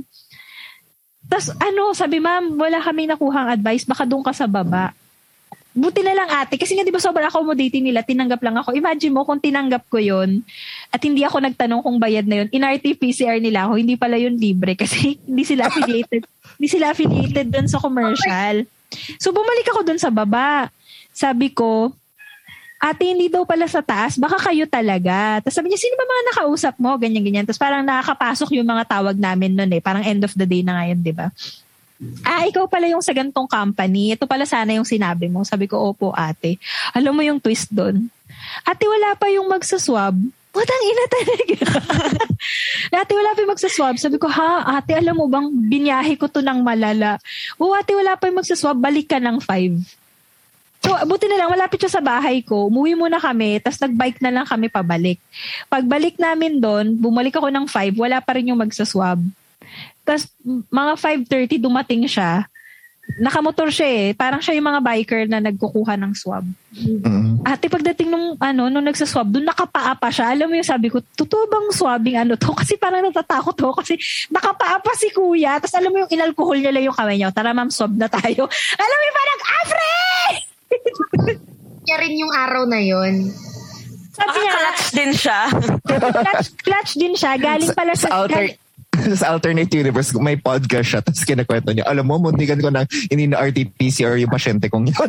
Tapos ano, sabi, ma'am, wala kami nakuhang advice, baka doon ka sa baba. Buti na lang ate, kasi nga di ba sobrang accommodating nila, tinanggap lang ako. Imagine mo kung tinanggap ko yun at hindi ako nagtanong kung bayad na yun, in-R T P C R nila ako, hindi pala yun libre kasi hindi sila affiliated, hindi sila affiliated dun sa commercial. So bumalik ako dun sa baba. sabi ko, ate, hindi daw pala sa taas, baka kayo talaga. Tapos sabi niya, sino ba mga nakausap mo? Ganyan-ganyan. Tapos parang nakakapasok yung mga tawag namin nun eh. Parang end of the day na ngayon, di ba? Ah, ikaw pala yung sa gantong company. Ito pala sana yung sinabi mo. Sabi ko, opo ate. Alam mo yung twist doon? Ate, wala pa yung magsaswab. Putang ina talaga. Ate, wala pa yung magsaswab. Sabi ko, ha? Ate, alam mo bang binyahe ko to ng malala? O ate, wala pa yung magsaswab. Balik ka ng five. So, buti na lang, malapit siya sa bahay ko. Umuwi muna kami, tapos nag-bike na lang kami pabalik. Pagbalik namin doon, bumalik ako ng five, wala pa rin yung magsaswab. Tapos, mga five thirty dumating siya. Nakamotor siya eh. Parang siya yung mga biker na nagkukuha ng swab. Mm-hmm. Ate, pagdating nung, ano, nung nagsaswab, doon nakapaa pa siya. Alam mo yung sabi ko, totoo bang swabbing ano to? Kasi parang natatakot to. Kasi nakapaa pa si kuya. Tapos alam mo yung inalkohol niya lang yung kamay niya. Tara ma'am, swab na tayo. Alam mo yung parang, Afre! Kaya rin yung araw na yun. Sabi niya, clutch din siya. clutch, clutch din siya. Galing pala sa... sa alter, sa alternate universe, may podcast siya, tapos kinakwento niya, alam mo, muntikan ko na hindi na R T P C R yung pasyente kong yun.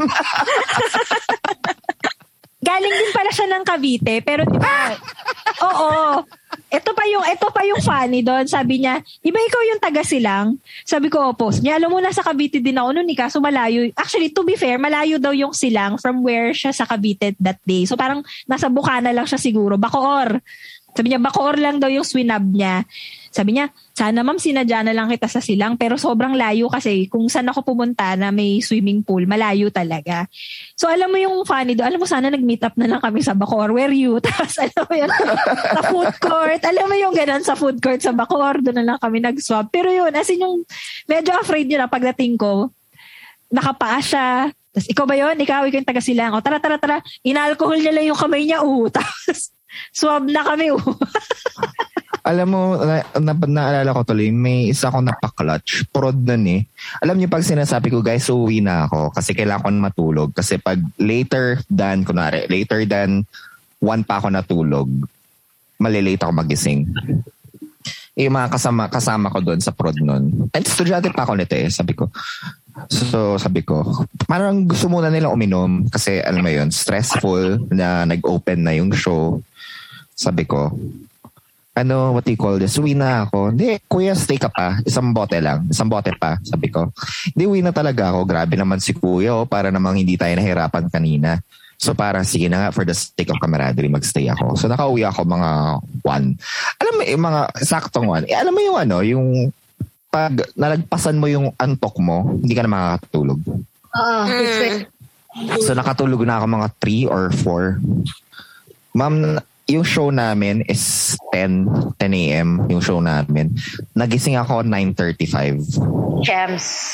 Galing din pala siya ng Cavite, pero di ba, oo, ito pa yung, ito pa yung funny doon. Sabi niya, di ba ikaw yung taga Silang? Sabi ko, opo. Niya, alam mo, nasa Cavite din ako noon, kaso malayo. Actually, to be fair, malayo daw yung Silang from where siya sa Cavite that day. So parang nasa Bukana lang siya siguro. Bacoor. Sabi niya, Bacoor lang daw yung swinab niya. Sabi niya, sana ma'am, sinadya na lang kita sa Silang, pero sobrang layo kasi kung saan ako pumunta na may swimming pool, malayo talaga. So alam mo yung funny doon, alam mo sana nag-meet up na lang kami sa Bacoor, where you? Tapos alam mo yun, sa food court, alam mo yung ganun sa food court sa Bacoor, doon na lang kami nag-swap. Pero yun, as in yung medyo afraid yun na pagdating ko, nakapaa siya, tapos ikaw ba yun? Ikaw, ikaw yung taga Silang. O tara, tara, tara, inalcohol niya lang yung kamay niya, uh, tapos swab na kami, uh. Alam mo, na, na, naalala ko tuloy, may isa akong napaka-clutch. Prod nun eh. Alam niyo pag sinasabi ko, guys, uuwi na ako kasi kailangan ko matulog. Kasi pag later than, kunwari, later than one pa ako natulog, malilate ako magising. Yung mga kasama, kasama ko doon sa prod nun. And estudyante pa ako nito eh, sabi ko. So, sabi ko, parang gusto muna nilang uminom kasi, alam mo yun, stressful na nag-open na yung show. Sabi ko, ano, what do you call this? Uwi na ako. Hindi, kuya, stay ka pa. Isang bote lang. Isang bote pa, sabi ko. Hindi, uwi na talaga ako. Grabe naman si kuya, oh, para namang hindi tayo nahirapan kanina. So parang, sige na nga, for the sake of camaraderie, magstay ako. So nakauwi ako mga one. Alam mo, yung mga saktong one. Eh, alam mo yung ano, yung pag nalagpasan mo yung antok mo, hindi ka na makakatulog. Oo. Uh, so nakatulog na ako mga three or four. Ma'am, yung show namin is ten a.m. yung show namin. Nagising ako nine thirty-five. Gems.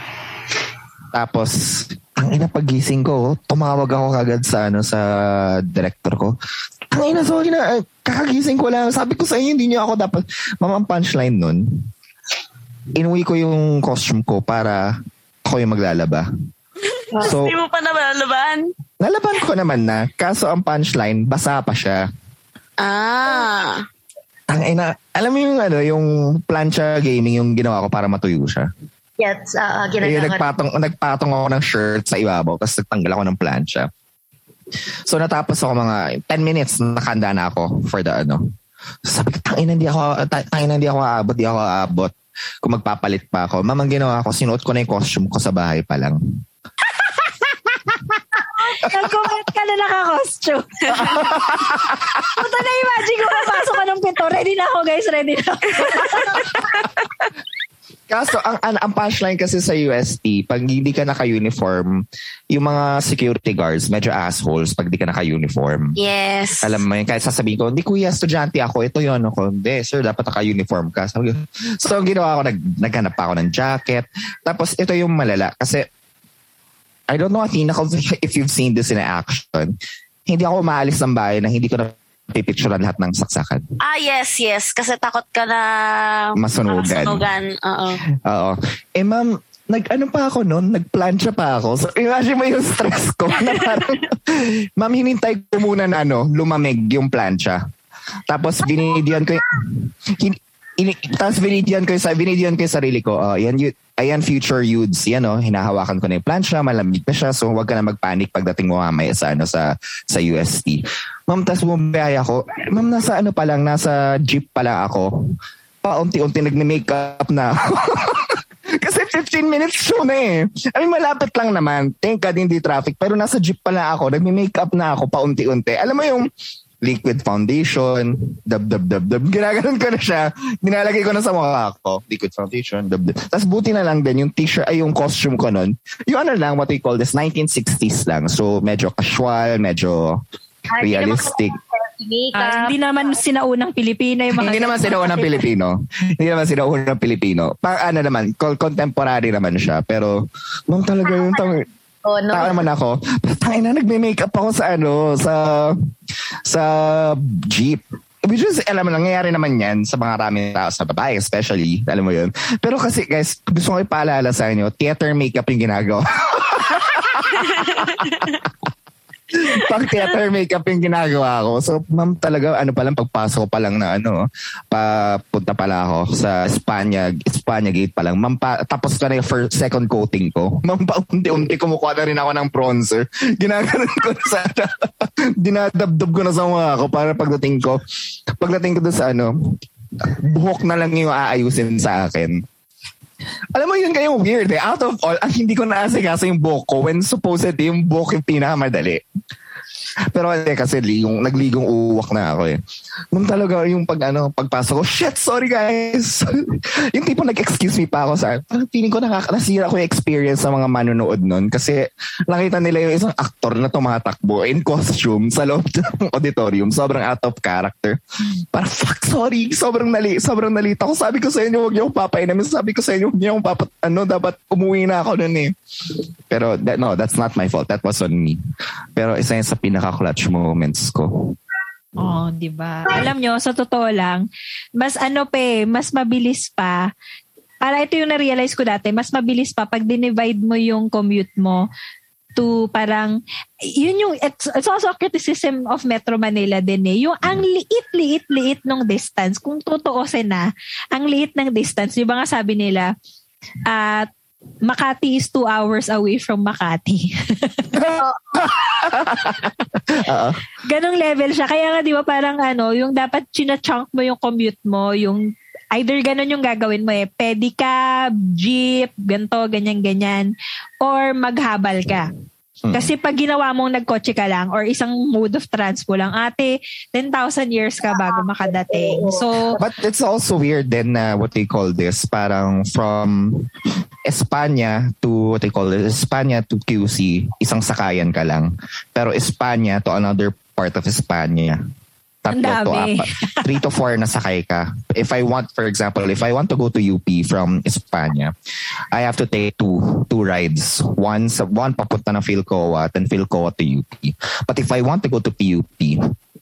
Tapos, ang ina pagising ko, tumawag ako kagad sa ano sa director ko. Ang ina, sorry na, kakagising ko lang. Sabi ko sa inyo, hindi niyo ako dapat. Mamang punchline nun, inuwi ko yung costume ko para ako yung maglalaba. So, hindi mo pa nalalaban? Nalaban ko naman na. Kaso ang punchline, basa pa siya. Ah. Ang ina, alam mo yung ano, yung plancha gaming yung ginawa ko para matuyo siya. Yes, uh, ginagawa. Yung nagpatong, nagpatong ako ng shirt sa ibabaw tapos nagtanggal ako ng plancha. So natapos ako mga ten minutes, nakahanda na ako for the ano. So, sabi ko, tangina, hindi ako, tangina, hindi ako aabot, hindi ako aabot. Kung magpapalit pa ako. Mamang ginawa ko, sinuot ko na yung costume ko sa bahay pa lang. Nag-comment ka na naka-costume. Puta na, imagine ko, papasok ka ng pinto. Ready na ako, guys. Ready na ako. Kaso, ang, ang, ang punchline kasi sa U S T, pag hindi ka naka-uniform, yung mga security guards, medyo assholes pag hindi ka naka-uniform. Yes. Alam mo yun, kahit sasabihin ko, hindi kuya, estudyante ako, ito yun ako. Hindi, sir, dapat naka-uniform ka. So, so ang ginawa ko, nag, naghanap ako ng jacket. Tapos, ito yung malala. Kasi, I don't know, Athena, if you've seen this in action, hindi ako umaalis ng bahay na hindi ko na pipicturean lahat ng saksakan. Ah, yes, yes. Kasi takot ka na masunugan. Masunugan, oo. Oo. Eh, ma'am, nag-ano pa ako noon? Nag-plancha pa ako. So, imagine mo yung stress ko. Na parang, ma'am, hinintay ko muna na ano, lumamig yung plancha. Tapos, binidyan ko yung, hin, ini, tapos binidyan ko sa binidyan ko yung sarili ko. Uh, yan, y- ayan future youths. Yan oh, hinahawakan ko na yung plancha, malamig na siya. So wag ka na magpanic pagdating mo mamaya sa ano sa sa U S T. Ma'am, tapos bumabay ako. Ma'am, nasa ano pa lang, nasa jeep pa lang ako. Paunti-unti nagme-makeup na ako. Kasi fifteen minutes show na eh. I mean, malapit lang naman. Thank God hindi traffic. Pero nasa jeep pa lang ako. Nagme-makeup na ako paunti-unti. Alam mo yung liquid foundation, dab, dab, dab, dab. Ginaganon ko na siya. Dinalagay ko na sa mukha ko. Liquid foundation, dab, dab. Tapos buti na lang din yung t-shirt, ay yung costume ko nun. Yung ano lang, what we call this, nineteen sixties lang. So medyo casual, medyo realistic. Uh, hindi naman sinaunang Pilipino yung mga hindi naman sinaunang Pilipino. Hindi naman sinaunang Pilipino. Pang ano naman, contemporary naman siya. Pero nung talaga yung tang oh, no. Tao naman ako. Tangina, nagme-makeup ako sa ano, sa sa jeep. Which is, alam mo, nangyayari naman yan sa mga maraming tao, sa babae especially. Alam mo yun. Pero kasi guys, gusto ko ipaalala sa inyo, theater makeup yung ginagawa. Pang theater makeup yung ginagawa ko. So, ma'am, talaga, ano pa lang, pagpasok pa lang na ano, papunta pala ako sa Espanya, Espanya gate pa lang. Ma'am, pa, tapos ka na yung first, second coating ko. Ma'am, pa unti-unti kumukuha na rin ako ng bronzer. Ginaganon ko na sa, dinadabdab ko na sa mga ako para pagdating ko, pagdating ko doon sa ano, buhok na lang yung aayusin sa akin. Alam mo yun kayong weird eh. Out of all, ang hindi ko naasikaso yung buhok ko when supposedly yung buhok yung pinakamadali. Pero hindi kasi yung nagligong uwak na ako eh. Nung talaga yung pag ano, pagpasok ko, shit, sorry guys. Yung tipo nag-excuse me pa ako sa, parang feeling ko nakakasira ko yung experience sa mga manonood nun kasi nakita nila yung isang aktor na tumatakbo in costume sa loob ng auditorium. Sobrang out of character. Parang fuck, sorry. Sobrang nali, sobrang nalita ko. Sabi ko sa inyo, huwag niyo akong papainamin. Sabi ko sa inyo, huwag niyo akong papat, ano, dapat umuwi na ako nun eh. Pero that, no, that's not my fault. That was on me. Pero isa yun sa pinaka-clutch moments ko. Oh, di ba? Alam nyo, sa totoo lang, mas ano pa eh, mas mabilis pa. Para ito yung na-realize ko dati, mas mabilis pa pag dinivide mo yung commute mo to parang, yun yung, it's, it's also a criticism of Metro Manila din eh. Yung ang liit-liit-liit nung distance, kung tutuusin na, ang liit ng distance, di ba nga sabi nila, at uh, Makati is two hours away from Makati. uh-huh. Ganong level siya. Kaya nga di ba parang ano, yung dapat china-chunk mo yung commute mo, yung either ganon yung gagawin mo eh, pedicab, jeep, ganto, ganyan-ganyan, or maghabal ka. Kasi pag ginawa mong nagkotse ka lang or isang mode of transport lang, ate, ten thousand years ka bago makadating. So, but it's also weird then uh, what they call this, parang from Espanya to, what they call it, Espanya to Q C, isang sakayan ka lang. Pero Espanya to another part of Espanya, tatlo to apat. Three to four na sakay ka. If I want, for example, if I want to go to U P from Espanya, I have to take two two rides. One, one papunta na Philcoa, then Philcoa to U P. But if I want to go to P U P,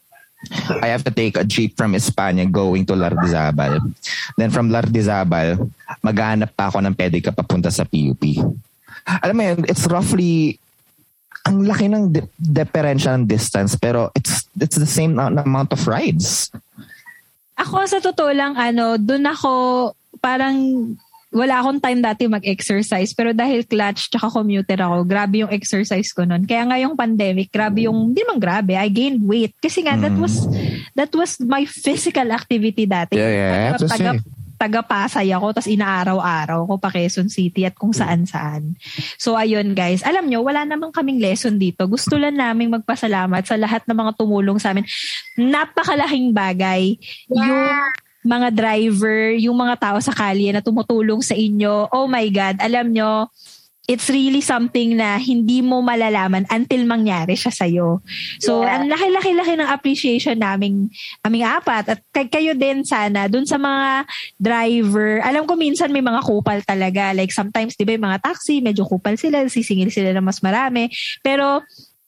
I have to take a jeep from Espanya going to Lardizabal. Then from Lardizabal, maghanap pa ako ng pedicab papunta sa P U P. Alam mo yun, it's roughly, ang laki ng di- differential ng distance, pero it's it's the same amount of rides. Ako sa totoo lang, ano, dun ako parang wala akong time dati mag-exercise, pero dahil clutch tsaka commuter ako, grabe yung exercise ko nun. Kaya nga yung pandemic, grabe yung, hindi man grabe, I gained weight. Kasi nga, mm. that was that was my physical activity dati. Yeah, yeah. Taga, taga, taga-Pasay ako, tas inaaraw-araw ko pa Quezon City at kung saan-saan. So ayun guys, alam nyo, wala namang kaming lesson dito. Gusto lang naming magpasalamat sa lahat ng mga tumulong sa amin. Napakalaking bagay. Yeah. Yung mga driver, yung mga tao sa kalye na tumutulong sa inyo. Oh my God, alam nyo, it's really something na hindi mo malalaman until mangyari siya sa'yo. So, yeah. Ang laki-laki-laki ng appreciation naming, aming apat. At kay, kayo din sana, dun sa mga driver. Alam ko minsan may mga kupal talaga. Like sometimes, di ba yung mga taxi, medyo kupal sila, sisingil sila na mas marami. Pero,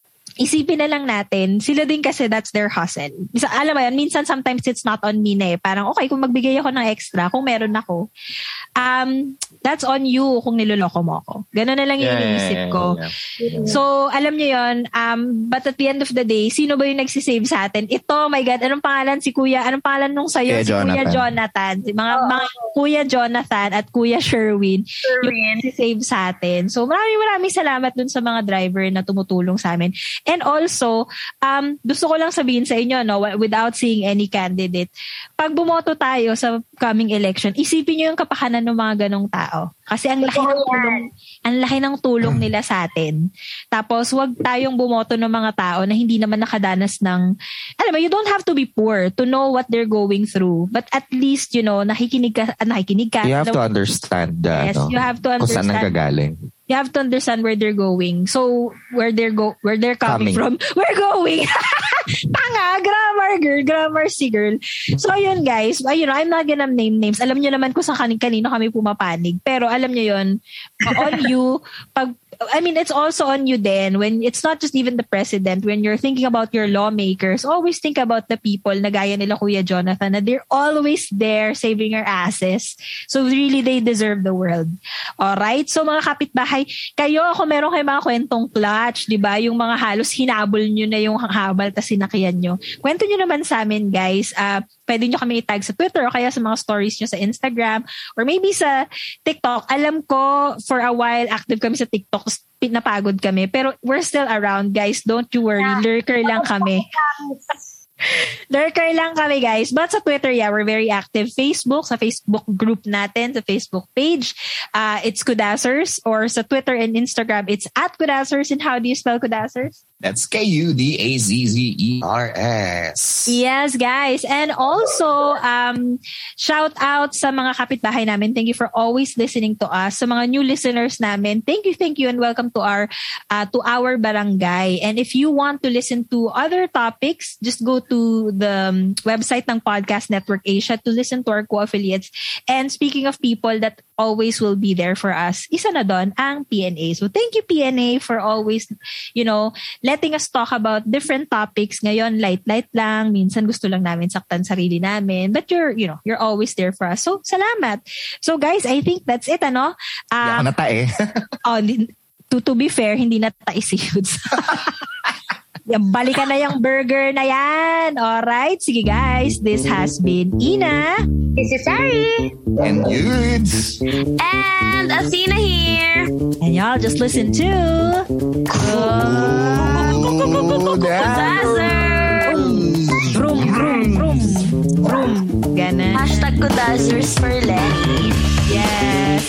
isipin na lang natin, sila din kasi that's their hustle. Misa, alam mo yan, minsan sometimes it's not on me na eh. Parang okay, kung magbigay ako ng extra, kung meron ako, um, that's on you kung niloloko mo ako. Ganun na lang yung Yeah, iniisip ko. yeah, yeah. So, alam nyo yun, um, but at the end of the day, sino ba yung nagsisave sa atin? Ito, my God, anong pangalan si Kuya? Anong pangalan nung sayo? Kuya Si Kuya Jonathan. Jonathan. Si mga, mga Kuya Jonathan at Kuya Sherwin, yung nagsisave sa atin. So, maraming maraming salamat dun sa mga driver na tumutulong sa amin. And also, um, gusto ko lang sabihin sa inyo, no, without seeing any candidate, pag bumoto tayo sa coming election, isipin nyo yung kapakanan ng mga ganong tao. Kasi ang laki ng tulong, ang laki ng tulong nila sa atin. Tapos, wag tayong bumoto ng mga tao na hindi naman nakadanas ng, alam mo, you don't have to be poor to know what they're going through. But at least, you know, nakikinig ka, nakikinig ka. You have the, to understand the, Yes, ano, you have to kung saan understand. nanggagaling. You have to understand where they're going. So, where they're go, where they're coming, Coming. from. We're going. Tanga, grammar girl, grammar si girl. So, yun guys, you know, I'm not gonna name names. Alam nyo naman kung sa kanin kanino kami pumapanig. Pero alam nyo yun, on you, pag, I mean, it's also on you then when it's not just even the president, when you're thinking about your lawmakers, always think about the people na gaya nila Kuya Jonathan, na they're always there saving our asses. So really, they deserve the world. Alright? So mga kapitbahay, kayo, kung meron kayo mga kwentong clutch, di ba? Yung mga halos hinabol nyo na yung habal tas sinakyan nyo. Kwento nyo naman sa amin, guys. Uh, pwede nyo kami itag sa Twitter o kaya sa mga stories nyo sa Instagram or maybe sa TikTok. Alam ko, for a while, active kami sa TikTok. Napagod kami. Pero we're still around, guys. Don't you worry. Lurker lang kami. Lurker lang kami, guys. But sa Twitter, yeah, we're very active. Facebook, sa Facebook group natin, sa Facebook page, uh, it's Kudazzers. Or sa Twitter and Instagram, it's at Kudazzers. And how do you spell Kudazzers? That's K U D A Z Z E R S. Yes, guys. And also, um, shout out sa mga kapitbahay namin. Thank you for always listening to us. Sa mga new listeners namin, thank you, thank you, and welcome to our uh, to our barangay. And if you want to listen to other topics, just go to the um, website ng Podcast Network Asia to listen to our co-affiliates. And speaking of people that always will be there for us, isa na doon ang P N A. So thank you, P N A, for always, you know, letting us talk about different topics. Ngayon, light-light lang. Minsan gusto lang namin saktan sarili namin. But you're, you know, you're always there for us. So, salamat. So, guys, I think that's it, ano? Uh, Hindi ako natae. oh, to, to be fair, hindi natae si Yudes. Balikan na yung burger na yan. Alright? Sige, guys. This has been Ina. This is Sari. And Yudes. And Athena here. And y'all just listen to Kudazzers. Vroom, vroom, vroom. Vroom. Ganun. Hashtag Kudazzers for Lenny. Yes.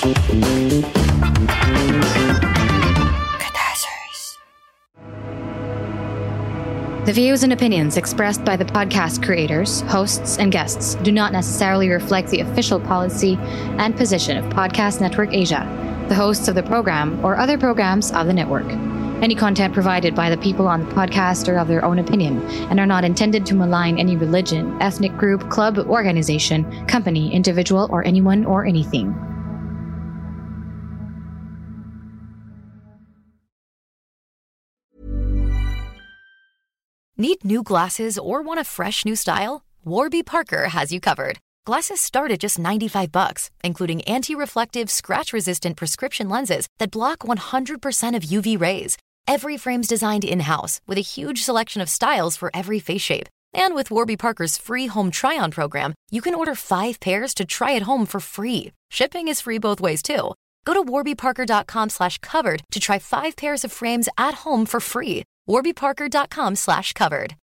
The views and opinions expressed by the podcast creators, hosts, and guests do not necessarily reflect the official policy and position of Podcast Network Asia, the hosts of the program, or other programs of the network. Any content provided by the people on the podcast are of their own opinion and are not intended to malign any religion, ethnic group, club, organization, company, individual, or anyone or anything. Need new glasses or want a fresh new style? Warby Parker has you covered. Glasses start at just ninety-five bucks, including anti-reflective, scratch-resistant prescription lenses that block one hundred percent of U V rays. Every frame's designed in-house with a huge selection of styles for every face shape. And with Warby Parker's free home try-on program, you can order five pairs to try at home for free. Shipping is free both ways, too. Go to warbyparker.com slash covered to try five pairs of frames at home for free. warbyparker.com slash covered.